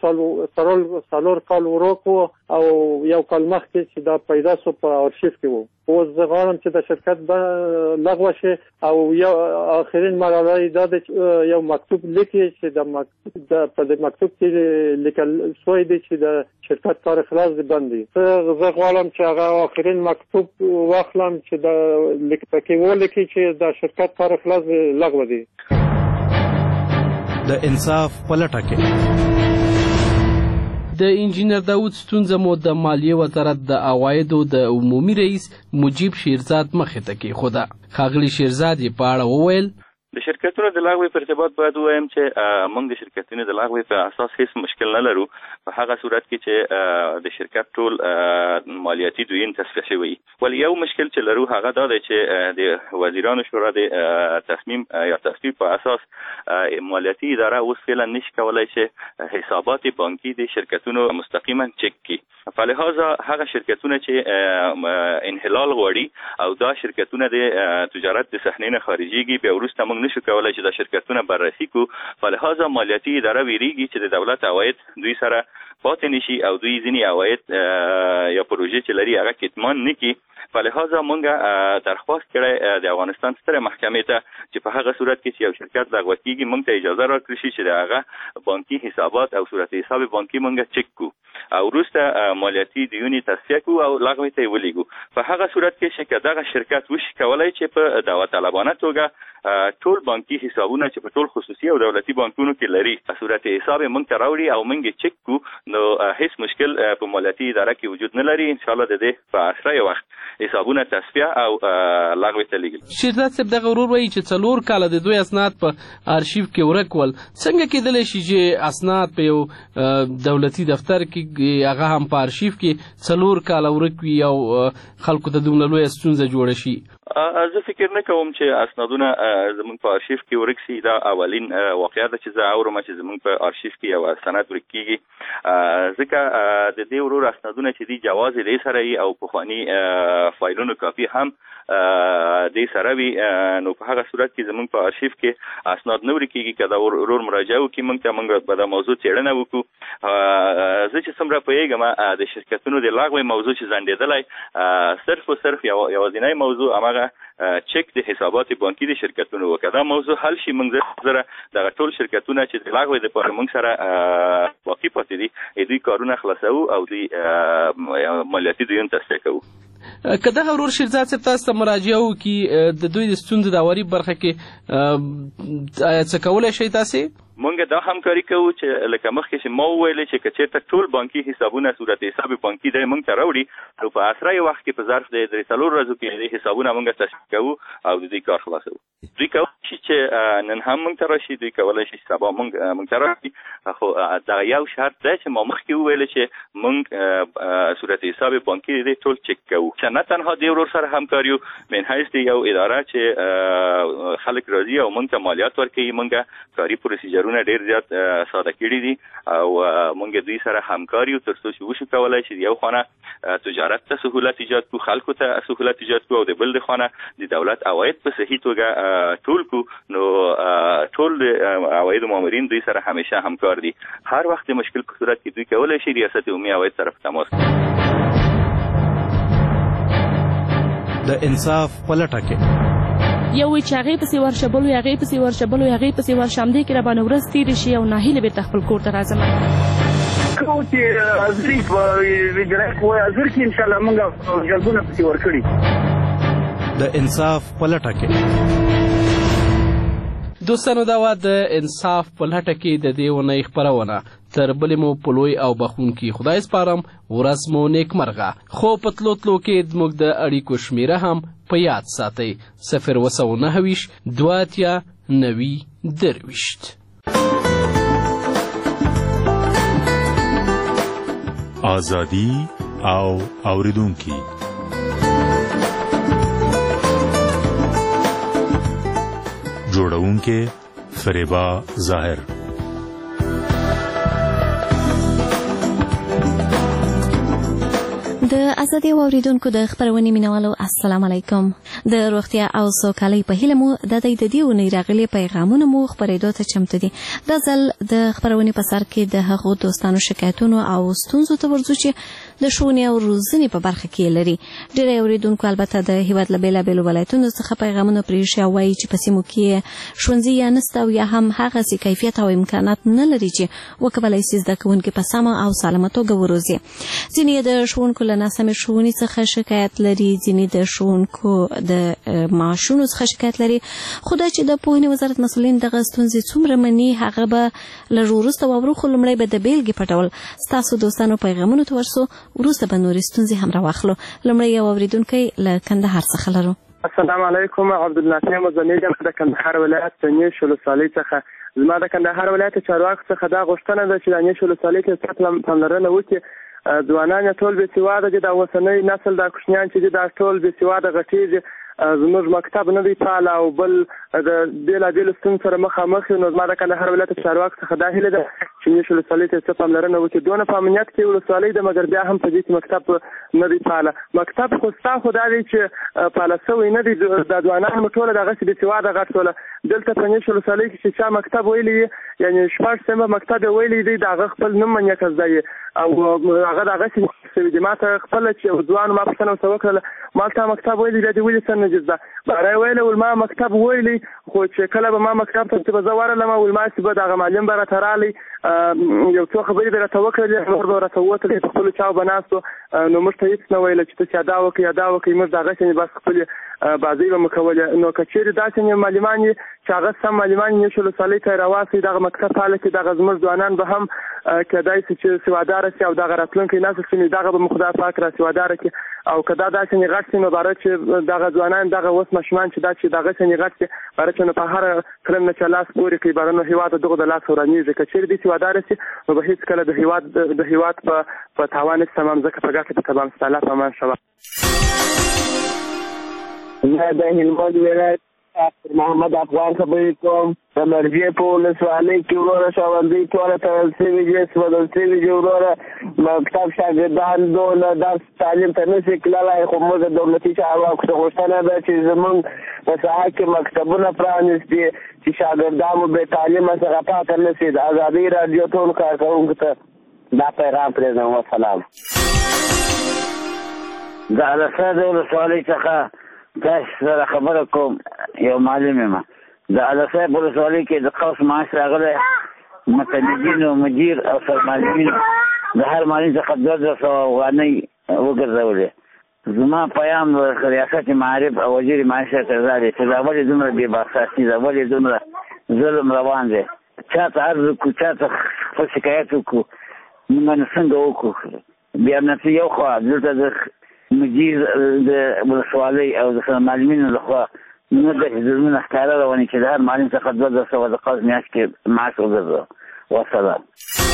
4 کال ورکو او یو کال مخکې چې دا پیدا شو په آرشیف کې وو. اوس زه غواړم چې د شرکت لغوه شي او یو آخرین مرحله دا د یو مکتوب لیکي چې په دې مکتوب کې لیکل شوی دی چې د شرکت کار خلاص دی بند دی. زه غواړم چې هغه آخرین مکتوب واخلم چې د پکې ولیکي چې د شرکت کار خلاص دی، لغوه دی. د انصاف په لټه کې د انجینر داود ستونزه مو د مالیې وزارت د عوایدو د عمومي رئیس مجیب شیرزاد مخې ته کېښوده. ښاغلي شیرزاد یې په اړه وویل: د شرکتونو د لغوي په ارتباط باید ووایم چې موږ د شرکتونو د لغوي په اساس هیڅ مشکل نه لرو په هغه صورت کې چې د شرکت ټول مالیاتي دوین تصفیه شوی. ولی یو مشکل چې لرو هغه دا دی چې د وزیرانو شورا د تصمیم یا تصویب په اساس مالیاتي اداره اوس فعلا نشي کولای چې حسابات بانکي د شرکتونو مستقیما چک کړي. فلهذا هغه شرکتونه چې انحلال غواړي او دا شرکتونه د تجارت د صحنې نه خارجيږي بیا وروسته موږ نشو کولای چې دا شرکتونه بررسي کو. فلهذا مالیاتي اداره ویریږي چې د دولت عواید دوی سره پاتې نشي او دوی ځینې عواید یا پروژې چې لري هغه کتمان نه کړي. فلهذا موږ درخواست کړی د افغانستان ستره محکمې ته چې په هغه صورت کې چې یو شرکت لغوه کیږي موږ ته اجازه راکړي شي چې د هغه بانکي حسابات او صورت حساب بانکي موږ چک کو او وروسته مالیاتي دیونې تصفیه کو او لغوه ته ولیږو. په هغه صورت کې چې دغه شرکت وشي کولای چې په داوطلبانه توګه ټول بانکي حسابونه چې په ټول خصوصي او دولتي بانکونو کې لري صورت حساب موږ ته راوړي او موږ چک کو نو هیڅ مشکل په مالیاتي اداره کې وجود نه لري. ان شاء الله د دې په اسره وخت حسابونه تصفیه او لغوه ته لیږل. شیرزاد صاحب دغه ورور وایي چې 4 کاله د دوی اسناد په آرشیف کې ورک ول. څنګه کېدلی شي چې اسناد په یو دولتي دفتر کې هغه هم په آرشیف کې 4 کاله ورک وي او خلکو ته دومره لویه ستونزه جوړه شي؟ زه فکر نه کوم چې اسنادونه زموږ په آرشیف کې ورک سي. دا اولین واقعه ده چې زه اورم چې زموږ په آرشیف کې یو سند ورک کیږي. ځکه د دې ورور اسنادونه چې دي جواز دې سره وي او پخواني فایلونو کاپي هم دې سره وي نو په هغه صورت کې زموږ په آرشیف کې اسناد نه ورک کیږي. که دا ورور مراجعه وکړي موږ به دا موضوع څېړنه وکړو. زه چې څومره پوهېږم د شرکتونو د لغوې موضوع چې ځنډېدلی صرف و صرف یوازینی موضوع هماغه چک د حسابات بانکي د شرکتونو وکړه. دا موضوع حل شي موږ زره دغه ټول شرکتونه چې د لغوې دپاره موږ سره باقي پاتې دي دوی کارونه خلاصوو او دوی مالیاتي دویون تصفیه کوو. که دغه ورور شیرزاد صاحب تاسو ته مراجعه وکړي د دوی د ستونزو د هواري برخه کې آیا څه کولی شئ تاسې؟ مونږ دا همکاري کوو چې لکه مخکې چې ما وویلې چې که چېرته ټول بانکي حسابونه صورت حساب بانکي دی موږ ته راوړي نو په اسره وخت کې په ظرف د 3 ورځو کې د حسابونه موږ تصفیه کوو او د دوی کار خلاصوو. دوی کولی شي چې نن هم موږ ته راشي، دوی کولی شي سبا موږ ته راشي. خو دا یو شرط دی چې ما مخکې وویلې چې موږ صورت حساب بانکي دی ټول چک کوو چې نه تنها د ورور سره همکاري من حیث د یو اداره چې خلک راځي او موږ ته مالیات ورکوي. موږ کاري پروسیجرونه ډیر زیات ساده کړي دي او موږ دوی سره همکاري تر څو چې وشو کولای شي یو خانه تجارت ته سهولت ایجاد کو، خلکو ته سهولت ایجاد کو او د بل خانه د دولت عواید په صحیح توګه ټول کو. نو ټول عواید مامورین دوی سره همیشه همکار دي. هر وخت مشکل په صورت کې دوی کولای شي ریاست عمومي عواید طرف تماس د انصاف پلټه کې یو وی چې هغې پسې ورشه بل وی هغې پسې ورشه بل وی هغې پسې ورشه همدې کې راباندې ورځ تېرې شي او ناهیله بېرته خپل کور ته راځم. کوم چې ازري په وجرای کوی ازر کې انشاءالله موږ جلبونه پسې ورکړي. د انصاف پلټه کې دوستانو دا وه د انصاف په لټه کې د دې اونۍ خپرونه. تر بلې مو په لوی او بخښونکي خدای سپارم. ورځ مو نیکمرغه. خو په تلو تلو کې زموږ د اړیکو شمیره هم په یاد ساتئ 029 2 90 آزادی او اوریدونکي جوړونکي فریبا ظاهر. د ازادي اوریدونکو د خبرونې مینوالو السلام علیکم. د روغتیا او سوکالۍ په هیله مو د دې ونې راغلي پیغامونه مو خبرېدو ته چمتو دي. دا ځل د خبرونې په سر کې د هغو دوستانو شکایتونو او ستونزو ته ورځو چې د ښوونې او روزنې په برخه کې لري. ډېری اوریدونکو البته د هیواد له بېلابېلو ولایتونو څخه پیغامونه پرېښي او وایي چې په سیمو کې ښوونځي یا نسته او یا هم هغسې کیفیت او امکانات نه لري چې وکولی شي زده کوونکي په سمه او سالمه توګه وروزي. ځینې یې د ښوونکو له ناسمې ښوونې څخه شکایت لري، ځینې د ښوونکو د معاشونو څخه شکایت لري. خو دا چې د پوهنې وزارت مسؤلین دغه ستونزې څومره مني هغه به لږ وروسته واورو. خو لومړی به د بېلګې په ډول ستاسو دوستانو پیغامونو ته ورسو، وروسته به نورې ستونزې هم راواخلو. لومړی یو اورېدونکی له کندهار څخه لرو. السلام علیکم. عبدالنافع مزنی یم د کندهار ولایت د نیش ولسوالۍ څخه. زما د کندهار ولایت چارواکو څخه دا غوښتنه ده چې د نیش ولسوالۍ کې څه پاملرنه وکړي. ځوانان یې ټول بې سواده دي، دا اوسنی نسل دا کوچنیان چې دي دا ټول بې سواده غټېږي. زموږ مکتب نه دی فعال او بل د بېلابېلو ستونزو سره مخامخ یو. نو زما د کندهار ولایت چارواکو څخه دا هیله ده چې نیش ولسوالۍ ته څه پاملرنه وکړي. دونه په امنیت کې ولسوالۍ ده، مګر بیا هم په دې کې مکتب نه دی فعاله. مکتب خو ستا خو دا دی چې فعاله سوی نه دی. دا ځوانان مو ټوله دغسې بې سواده غټ ټوله دلته په نیش ولسوالۍ کې چې چا مکتب ویلی یعنې 6 سیمه مکتب یې ویلی دی، د هغه خپل نوم منې که زده یې او هغه دغسې شوي دي. ما ته خپله چې یو ځوان ما پوښتنه ورته وکړله، ما تا مکتب ویلی بیا دې ولې څه نه دي زده؟ بهرای ویلی ول ما مکتب ویلی، خو چې کله به ما مکتب ته چې به زه ورغلم ول ما چې به دغه معلم به راته راغلی یو څو خبرې به راته وکړلې، نور به راته ووتلې په خپلو چاو به ناست و. نو موږ ته هېڅ نه ویله چې تاسې ادا وکړئ ادا وکړئ. موږ دغسې بس خپلې بازۍ به مو کولې. نو که چېرې داسې معلمان یې چې هغه سم معلمان یې نیش ولسوالۍ ته یې راواستئ، دغه مکتب فعاله کړي، دغه زموږ ځوانان به هم کېدای شي چې سواداره شي او دغه راتلونکی نسل شي، دغه به مو خدای پاک را سواداره کړي. او که دا داسې غټ شي نو باره چې دغه ځوانان دغه اوس ماشومان چې دا چې دغسې غټ شي باره چې نو په هر کلم نه چې لاس پورې کړي باره نو هېواد دغه د لاس ورانېږي. که چېرې دې سواداره شي نو به هېڅ کله د هېواد په تاوان هېڅ تمام ځکه په ګټه په تمام ستا الله په امان شوه. زه د هلمند ولایت محمد افغان خبرې کوم. د مرجې په ولسوالۍ کې وروره ښوونځي ټوله تړل شوي دي، سوځل شوي دي. وروره مکتب شاګردان دونه درس تعلیم ته نشي تللی، خو موږ د دولتي چارواکو څخه غوښتنه ده چې زموږ په ساحه کې مکتبونه پرانیستي چې شاګردان مو بې تعلیمه څخه پاتې نه شي. د ازادۍ راډیو ټولو کارکوونکو ته دا پیغام پرېږدم. وسلام. د الاسا د ولسوالۍ څخه تاسو سره خبره کوم. یو معلم یم. د الاسا په ولسوالۍ کې د قوس معاش راغلی، متندین او مدیر او سرمعلمین د هر معلم څخه 200 افغانۍ وګرځولې. زما پیام د ریاست معارف او وزیر معاشرت ته دا دی چې دا ولې دومره بې باساسي ده، ولې دومره ظلم روان دی. چا ته عرض وکړو، چا ته خپل شکایت وکړو، موږ نو څنګه وکړو؟ بیا امنیتي یو خوا دلته د مدیر د ولسوالۍ او د سرمعلمینو لخوا موږ د ظلمونه ښکاره روانې چې د هر معلم څخه 200 د قوس میاشت کې معاش وګرځوه. وسلام.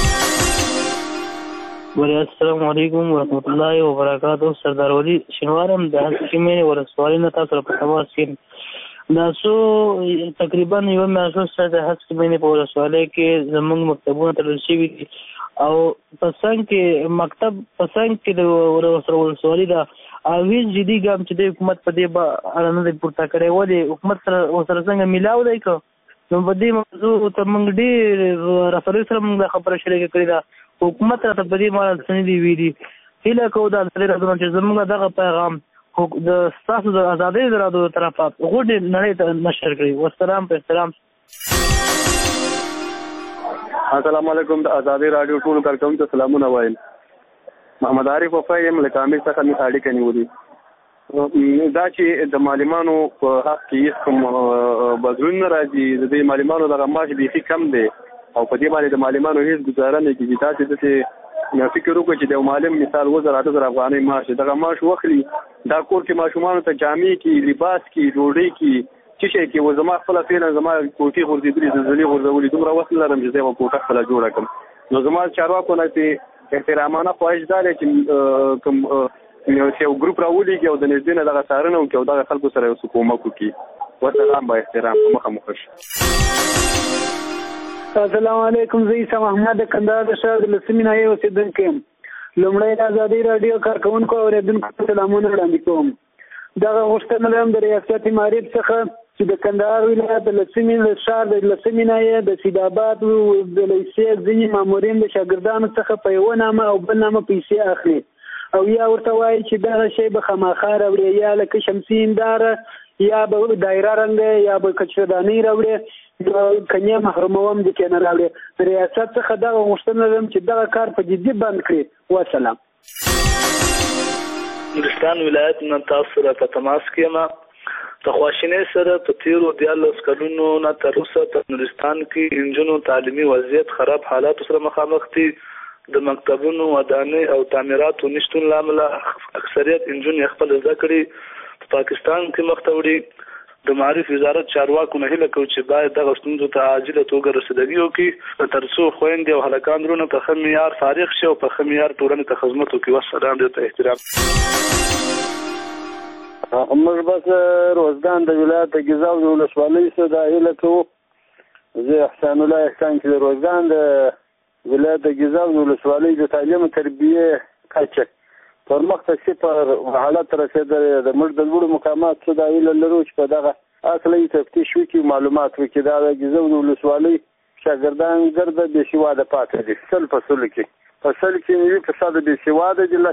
السلام علیکم ورحمۃ اللہ وبرکاتہ. سردار ولی شنوارم د حکیمې ولسوالۍ نه تاسو په تماس کې دا څو تقریبا یو میاشت سره د حکیمې په ولسوالۍ کې زموږ مکتبونه تړل شوي دي او پسنګ کې مکتب پسنګ کې د ولسوالۍ دا اوی جدي ګام چې د حکومت په دې اړه نه پورته کړی و. د حکومت سره څنګه میلاو دی که نو په دې موضوع ته موږ ډېر رسنیو سره موږ خبره شریکه کړې ده. حکومت راته په دې مانا څه نه دي ویلي. هیله کوو د ازادۍ راډیو چې زموږ دغه پیغام د ستاسو د ازادۍ راډیو له طرفه غوډې نړۍ ته نشر کړي. والسلام په احترام. السلام علیکم. د ازادۍ راډیو ټولو کارکوونکو ته سلامونه وایم. محمد عارف وفا یم له کامل څخه مې اړیکه نیولې. دا چې د معلمانو په حق کې هېڅ کوم بدلون نه راځي. د دې معلمانو دغه معاش بیخي کم دی او په دې باندې د معلمانو هېڅ ګزاره نه کېږي. تاسې داسې فکر وکړئ چې د یو معلم مثال 2000 افغانۍ معاش دی، دغه معاش واخلي دا کور کې ماشومانو ته جامې کې، لباس کې، ډوډۍ کې، څه شی کې. و زما خپله فعلا زما کوټې غورځېدلې، زلزلې غورځولې، دومره وس نه لرم چې زه به کوټه خپله جوړه کړم. نو زما چارواکو نه چې احترامانه خواهش دا دی چې کوم یو ګروپ راولېږي او د نږدې نه دغه څارنه وکړي او دغه خلکو سره یو څه کومک وکړي. وسلام. با احترام. په مخه مو ښه شي. السلام علیکم. زه عیسی محمد د کندهار د ښار د لسمې ناحیې اوسېدونکی یم. لومړی د ازادۍ راډیو کارکوونکو او اورېدونکو ته سلامونه وړاندې کوم. دغه غوښتنه لرم د ریاست معارف څخه چې د کندهار ولایت د لسمې ښار د لسمې ناحیې د سیدآباد د لیسې ځینې مامورین د شاګردانو څخه په یوه نامه او بل نامه پیسې اخلي او یا ورته وایي چې دغه شی به خامخا راوړي، یا لکه شمسي هنداره یا به دایره رنګ یا به کچردانۍ راوړي، کنیا محروموم د کې نه راوړي. د ریاست څخه دغه غوښتنه لرم چې دغه کار په جدي بند کړي. وسلام. نورستان ولایت نه تاسو سره په تماس کې یم. د خواشینۍ سره په تیرو 14 کلونو نه تر اوسه په نورستان کې انجونو تعلیمي وضعیت خراب حالات سره مخامخ دي. د مکتبونو ودانۍ او تعمیراتو نشتون له امله اکثریت انجونې خپل زده کړې په پاکستان کې مخ ته وړي. د معارف وزارت چارواکو نه هیله کوي چې باید دغه ستونزو ته عاجله توګه رسیدګي وکړي تر څو خویندې او هلکان وروڼه په ښه معیار فارغ شي او په ښه معیار ټولنې ته خدمت وکړي. والسلام ډېر ته احترام. موږ بس روزګان د ولایت د ګیزاب د ولسوالۍ څخه د هیله کوو. زه احسان الله احسان چې د روزګان د ولایت د ګیزاب د ولسوالۍ د تعلیم او تربیې کچه پرمختګ شي پر حالت رسیدل د مړ د لوړو مقامات څخه د هیله لرو چې په دغه اصلي تفتیش وکړي معلومات وکړي. دا د ګیزاب د ولسوالۍ شاګردان ګرده بې سواده پاتې دي. سل فصلو کې په سل کې 90% بې سواده دي،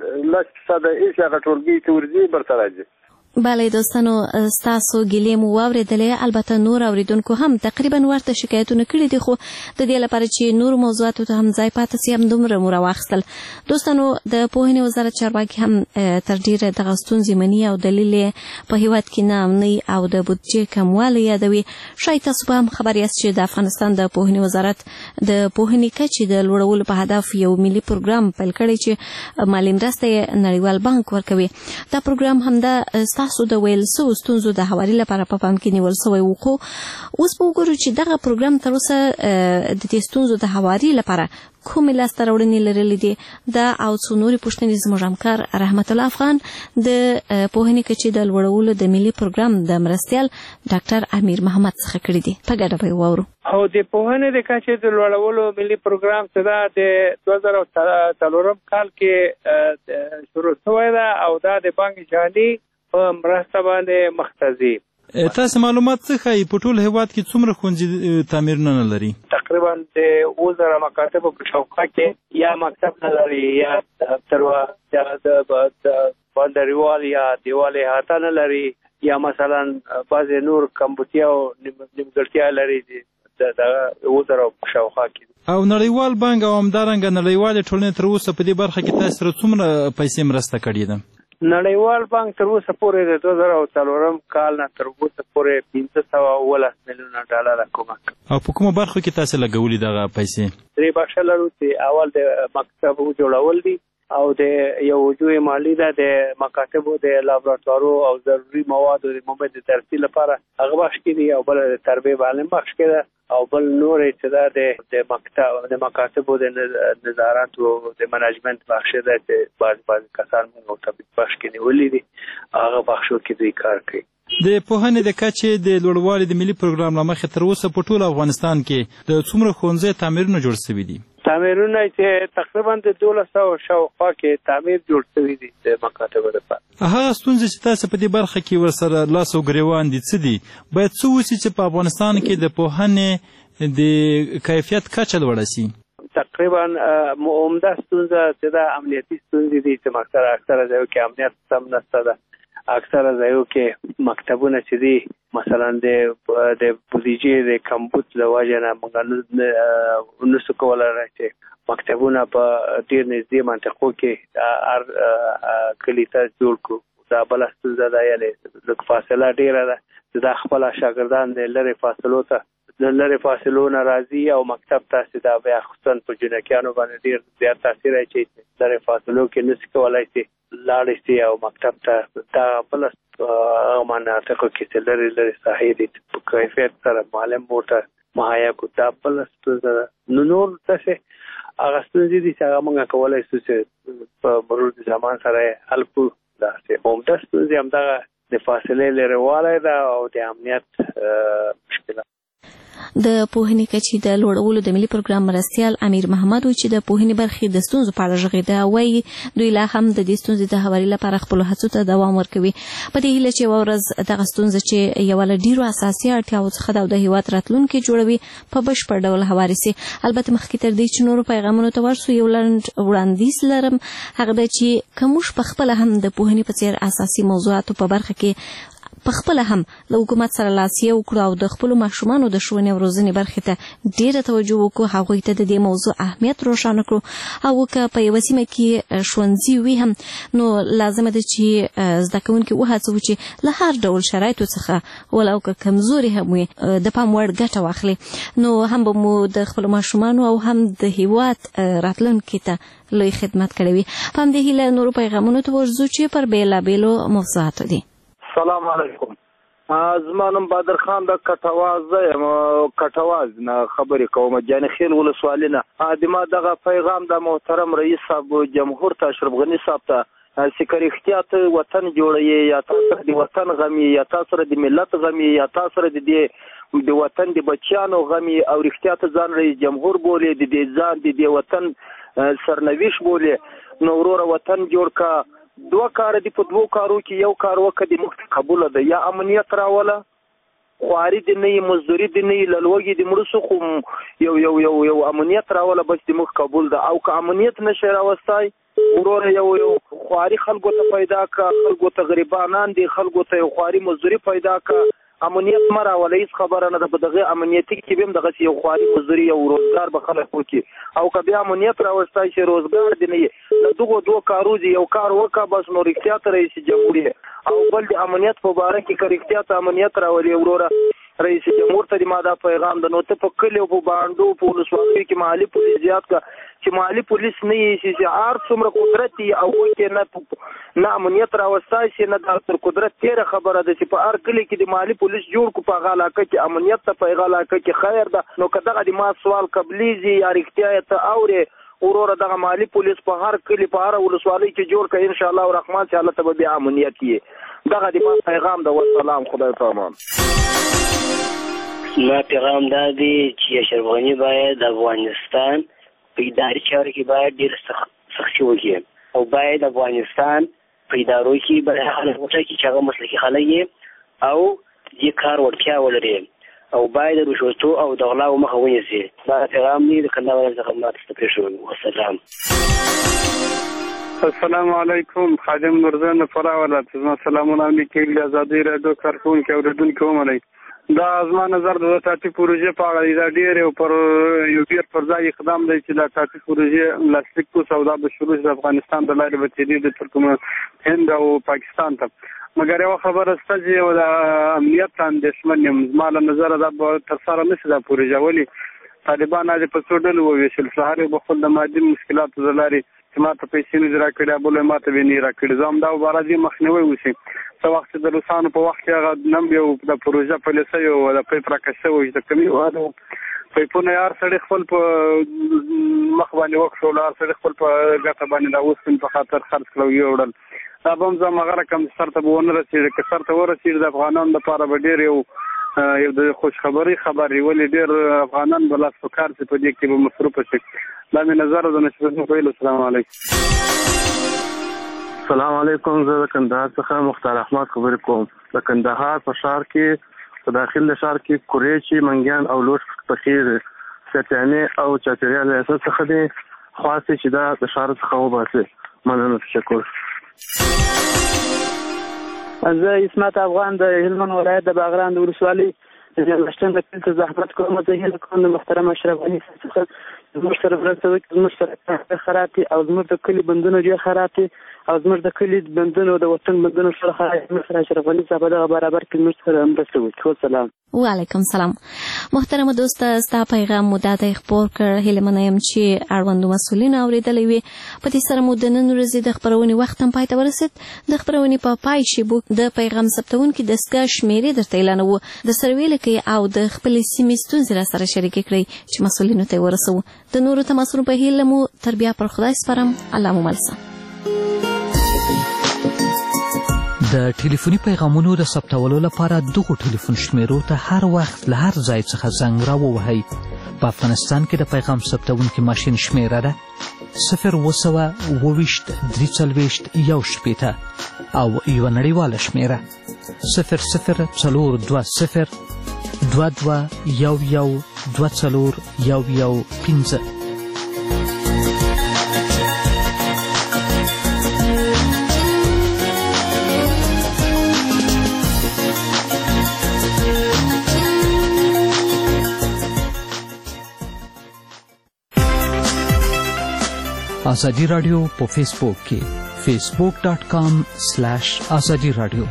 10% هیڅ هغه ټولګي ته ورځي برته راځي. بله دوستانو ستاسو ګیلې مو واورېدلې. البته نور اوریدونکو هم تقریبا ورته شکایتونه کړي دي، خو د دې لپاره چې نور موضوعاتو ته هم ځای پاتې سي هم دومره مو راواخیستل. دوستانو د پوهنې وزارت چارواکي هم تر ډیره دغه ستونزې مني او دلیل په هیواد کې ناامنۍ او د بودجې کموالی یادوي. شاید تاسو به هم خبر یاست چې د افغانستان د پوهنې وزارت د پوهنې کچې د لوړولو په هدف یو ملي پروګرام پیل کړی چې مالي مرسته یې نړیوال بانک ورکوي. دا پروګرام همدا تاسو د ویل سوو ستونزو د هواري لپاره په پام کې نیول سوی و، خو اوس به وګورو چې دغه پروګرام تر اوسه د دې ستونزو د هواري لپاره کومې لاسته راوړنې لرلې دي. دا او څو نورې پوښتنې زموږ همکار رحمت الله افغان د پوهنې کچې د لوړولو د ملي پروګرام د مرستیال ډاکټر امیر محمد څخه کړي دي. په ګډه به واورو. او د پوهنې د کچې د لوړولو ملي پروګرام څه ده د 2003 کال کې شروع شوی ده او دا د بانک جهاني په مرسته باندې مختصي. تاسو معلومات څه ښایي په ټول هیواد کې څومره ښوونځي تعمیرونه نه لري؟ تقریبا د 2000 مکاتب په شاوخوا کې یا مکتب نه لري یا دفتروا یا د بندریوال یا دیوال احاطه نه لري یا مثلا بعض نور کمبودیا او نیمګړتیا لري د 2000 په شاوخوا کې. او نړیوال بانک او همدارنګه نړیوال ټولنې تر اوسه په دې برخه کې تاسو سره څومره پیسې مرسته کړې ده؟ نړیوال بانک تر اوسه پورې د 2003 کال نه تر اوسه پورې 510 میلیونه ډالر کومک. او په کومه برخه کې تاسو لګولې دغه پیسې؟ درې بخښه لرو چې اول د مکتب جوړول دي او د یو جوړ مالی ده د مکاتبو د لابراتوارو او ضروري موادو د مومد درسي لپاره هغه بخښ کړي او بل د تربیه عالم بخښ کړي او بل نور چې دا د مکاتبو د نظارت او د منیجمنت بخښ ده چې بعض کسان موږ ته بخښ کړي ولې دي هغه بخښو کې دوی کار کوي. د پوهنې د کچې د لوړوالي د ملي پروګرام له مخې تر اوسه په ټول افغانستان کې د څومره ښوونځي تعمیرونه جوړ شوي دي؟ تعمیرونه چې تقریبا د 1200 شاوخوا کې تعمیر جوړ شوي دي د مکاتبو لپاره. هغه ستونزې چې تاسو په دې برخه کې ورسره لاس او ګریوان دي څه دي؟ باید څه وشي چې په افغانستان کې د پوهنې د کیفیت کچه لوړه شي؟ تقریبا عمده ستونزه چې د امنیتي ستونزې دي چې اکثره ځایو کې امنیت سم نشته ده. اکثره ځایو کې مکتبونه چې دي مثلا د بودیجې د کمبود له وجې نه موږ نشو کولی چې مکتبونه په ډېر نږدې منطقو کې هر کلي ته جوړ کړو. دا بله ستونزه ده، یعنې لږ فاصله ډېره ده چې دا خپله شاګردان د لرې فاصلو ته د لرې فاصلو نه راځي او مکتب ته چې دا بیا خصوصا په جنکیانو باندې ډېر زیات تاثیر اچوي چې لرې فاصلو کې نشي کولی چې لاړې شي او مکتب ته دا بله مناطقو کې چې لرې ساحې دي په کیفیت سره معلم ورته مهیا کړو. دا بله ستونزه ده. نو نور داسې هغه ستونزې دي چې هغه موږ کولی شو چې په مرور د زمان سره یې حل کړو. داسې عمده ستونزې همدغه د فاصلې لرېوالی ده او د امنیت مشکلات. د پوهنې کچې د لوړولو د ملي پروګرام مرستیال امیر محمد و چې د پوهنې برخې د ستونزو په اړه غږېده، وایي دوی لا هم د دې ستونزې د هواري لپاره خپلو هڅو ته دوام ورکوي. په دې هیله چې یوه ورځ دغه ستونزه چې یوه له ډېرو اساسي اړتیاوو څخه ده او د هېواد راتلونکی جوړوي په بشپړ ډول هواري سي. البته مخکې تر دې چې نورو پیغامونو ته ورسو یو لنډ وړاندیز لرم، هغه ده چې که موږ پخپله هم د پوهنې په څېر اساسي موضوعاتو په برخه کې په خپل هم له حکومت سره لاس یو کړو او د خپل ماشومانو د ښوونې او روزنې برخې ته ډیره توجه وکړو، هغوی ته د دې موضوع اهمیت روښانه کړو او که په یوه سیمه کې ښوونځي وي هم نو لازمه ده چې زده کوونکي وهڅوو چې له هر ډول شرایطو څخه ولو که کمزوري هم وي د پام وړ ګټه واخلي، نو هم به مو د خپلو ماشومانو او هم د هیواد راتلونکي ته لوی خدمت کړی وي. په همدې هیله نورو پیغامونو ته ورځو چې پر بېلابېلو موضوعاتو دي. سلام علیکم، زما نوم بدر خان د کټواز یم، کټواز نه خبرې کوم، جاني خیل ولسوالي نه. د ما دغه پیغام د محترم رئیس صاحب جمهور ته اشرف غني صاحب ته چې که رښتیا ته وطن جوړوي یا تاسو سره د وطن غم یا تاسو سره د ملت غم یا تاسو سره د وطن د بچیانو غم او رښتیا ته ځان رئیس جمهور بولي، د دې ځان د وطن سرنویش بولي، نو وروره وطن جوړ کا. دوه کار دي، په دوه کارو کې یو کار وکړه د مخ قبول ده، یا امنیت راوله، خواري دي نه مزدوري دي نه لوګي دي مرسو خو یو امنیت راوله، بس د مخ قبول ده. او که امنیت نشي راوستای وروره یو خواري خلکو ته پیدا کا، خلکو ته غریبانان دي، خلکو ته خواري مزدوري پیدا کا، امنیت مره ولا هیڅ خبره نه ده. په دغه امنیتي کې به هم دغه یو خواري مزدوري او روزګار به خلک وکړي، او که بیا امنیت راوستای چې روزګار دی نه د دغه دوه کارو دي، یو کار وکړه بس نو رښتیا ته رئیس جمهور او بل د امنیت په باره کې که رښتیا ته امنیت راولي وروره رئیس جمهور ته د ما دا پیغام ده، نو ته په کلیو په بانډو په ولسواکۍ کې محلي پولیس زیات کا، چې محلي پولیس نه یې چې هر څومره قدرت یې او کې نه امنیت راوستای شي، نه د تر قدرت تیره خبره ده چې په هر کلي کې د محلي پولیس جوړ کو، په هغه علاقه کې امنیت ته په هغه علاقه کې خیر ده. نو که دغه د ما سوال قبلیږي یا رښتیا ته اورې وروره دغه محلي پولیس په هر کلي په هر ولسوالۍ کې جوړ کړي، ان شاء الله الرحمن چې هلته به بیا امنیت یې. دغه د ما پیغام ده. والسلام، خدای پامان. ما پیغام دا دی چې اشرف غني باید افغانستان په اداري چارو کې باید ډېر سختي وکړي، او باید افغانستان په ادارو کې باید خلک وټاکي چې هغه مسلکي خلک یې او دې کار وړتیا ولري، او باید د رشوتو او د غلاو مخه ونیسي. دا پیغام دی د کندهار څخه ماته ته پرېښود. والسلام. السلام علیکم، خادم نورزن فراوله زما سلامونه لیکل د ازادي راډیو کارکونکو او اوریدونکو ومنئ. دا زما نظر د ټاټي پروژې په اړه دا ډېر یو ډېر پر ځای اقدام دی چې دا ټاټي پروژې لاسلیک کو سودا به شروع د افغانستان د لارې به تیری د ترکمن هند او پاکستان ته. مګر یو خبره سته چې د امنیت اندېښمن یم، زما له نظره دا به ترسره نشي دا پروژه، ولې طالبان د په څو ډلو وویشل، سهار به خپل د مادي مشکلاتو د لارې چې ما ته پیسې نه راکړي، بل ما ته نه راکړي، زه هم دا عبارت مخنیوي وشي. څه وخت د روسانو په وخت کې هغه نم یو د پروژه پالیسي او د پیپ راکښه وي د کمی وادو پیپونه یار سړی خپل په مخ باندې وکړو، لار سړی خپل په ګټه باندې دا اوس په خاطر خرڅ کړو یو ډول. دا به هم زه مغه رقم سر ته به ونه رسېږي، که سر ته ورسېږي د افغانانو لپاره به ډېر یو د خوشخبري خبر وي، ولې ډېر افغانان به لاس په کار شي، په دې کې به مصروفه شي. دا مې نظر د نشرتونو ویلو. السلام علیکم. السلام علیکم، زه د کندهار څخه مختار احمد خبرې کوم. د کندهار په ښار کې په داخل شهر کې کوریچي، منګیان او لوټ پخې سټیانې او چاپیریال اساس څخه دي، خاصه چې دا د شهر څخه وباسي. مننه، تشکر. زه اسمت افغان د هلمند ولایت د باغران د ولسوالۍ لشتن د کلي ته زحمت کوم. زه هیله کوم د محترم اشرف غني څخه زموږ سره مرسته وکړي، زموږ سره خراب دي او زموږ د کلي بندونه ډېر خراب دي، او زموږ د کلي بندونه د وطن بندونه سره خراب دي. سره اشرف غني صاحب دغه برابر کړي، زموږ سره مرسته وکړي. والسلام. وعلیکم سلام. محترم دوست، ستا پیغام مو داده خبر کړ، هیله منه یم چې اړوندو مسؤلین اوریدلی وي. په دې سره مو د نن ورځې د خپرونې وخت هم پای ته ورسید. د خپرونې په پای شیبو د پیغام ثبتونکي دستګاه شمیرې درته اعلانوو، د سروې لیکئ او د خپلې سیمې ستونزې راسره شریکې کړئ چې مسؤلینو ته یې ورسوو. د نورو تماسونو په هیله مو تر بیا پر خدای سپارم. الله مو مل شه. د ټلیفوني پیغامونو د ثبتولو لپاره دغو ټلیفون شمیرو ته هر وخت له هر ځای څخه زنګ راووهئ. په افغانستان کې د پیغام ثبتونکي ماشین شمیره ده 0202341 او یوه نړیواله شمیره 002022112415. ازادي رادیو په فیسبوک کې facebook.com/azadi radio.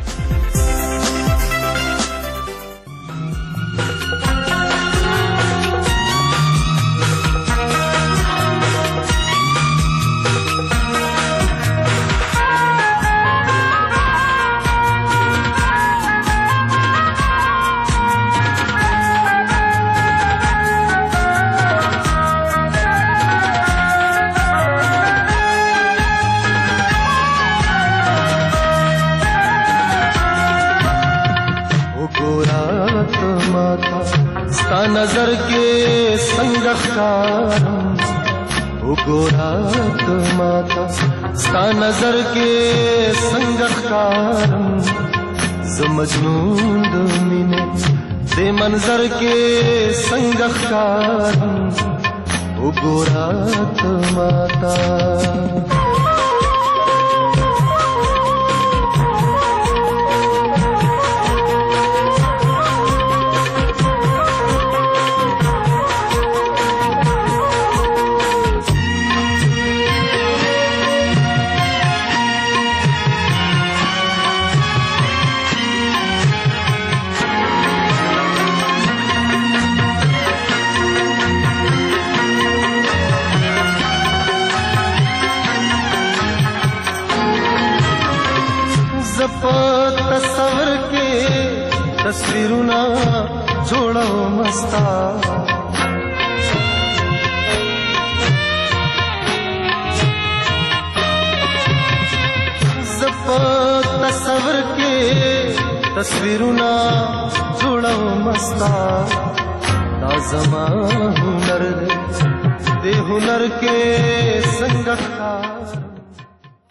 नजर के संग ख्यारम उगोरात माता स्ता नजर के संग ख्यारम मजनून दमीने दे मंजर के संग ख्यारम उगोरात माता तस्वर के तस्वीरुना जोड़ो मस्ता तस्वर के तस्वीरुना जोड़ो मस्ता ताज़मा हुनर दे हुनर के संगकार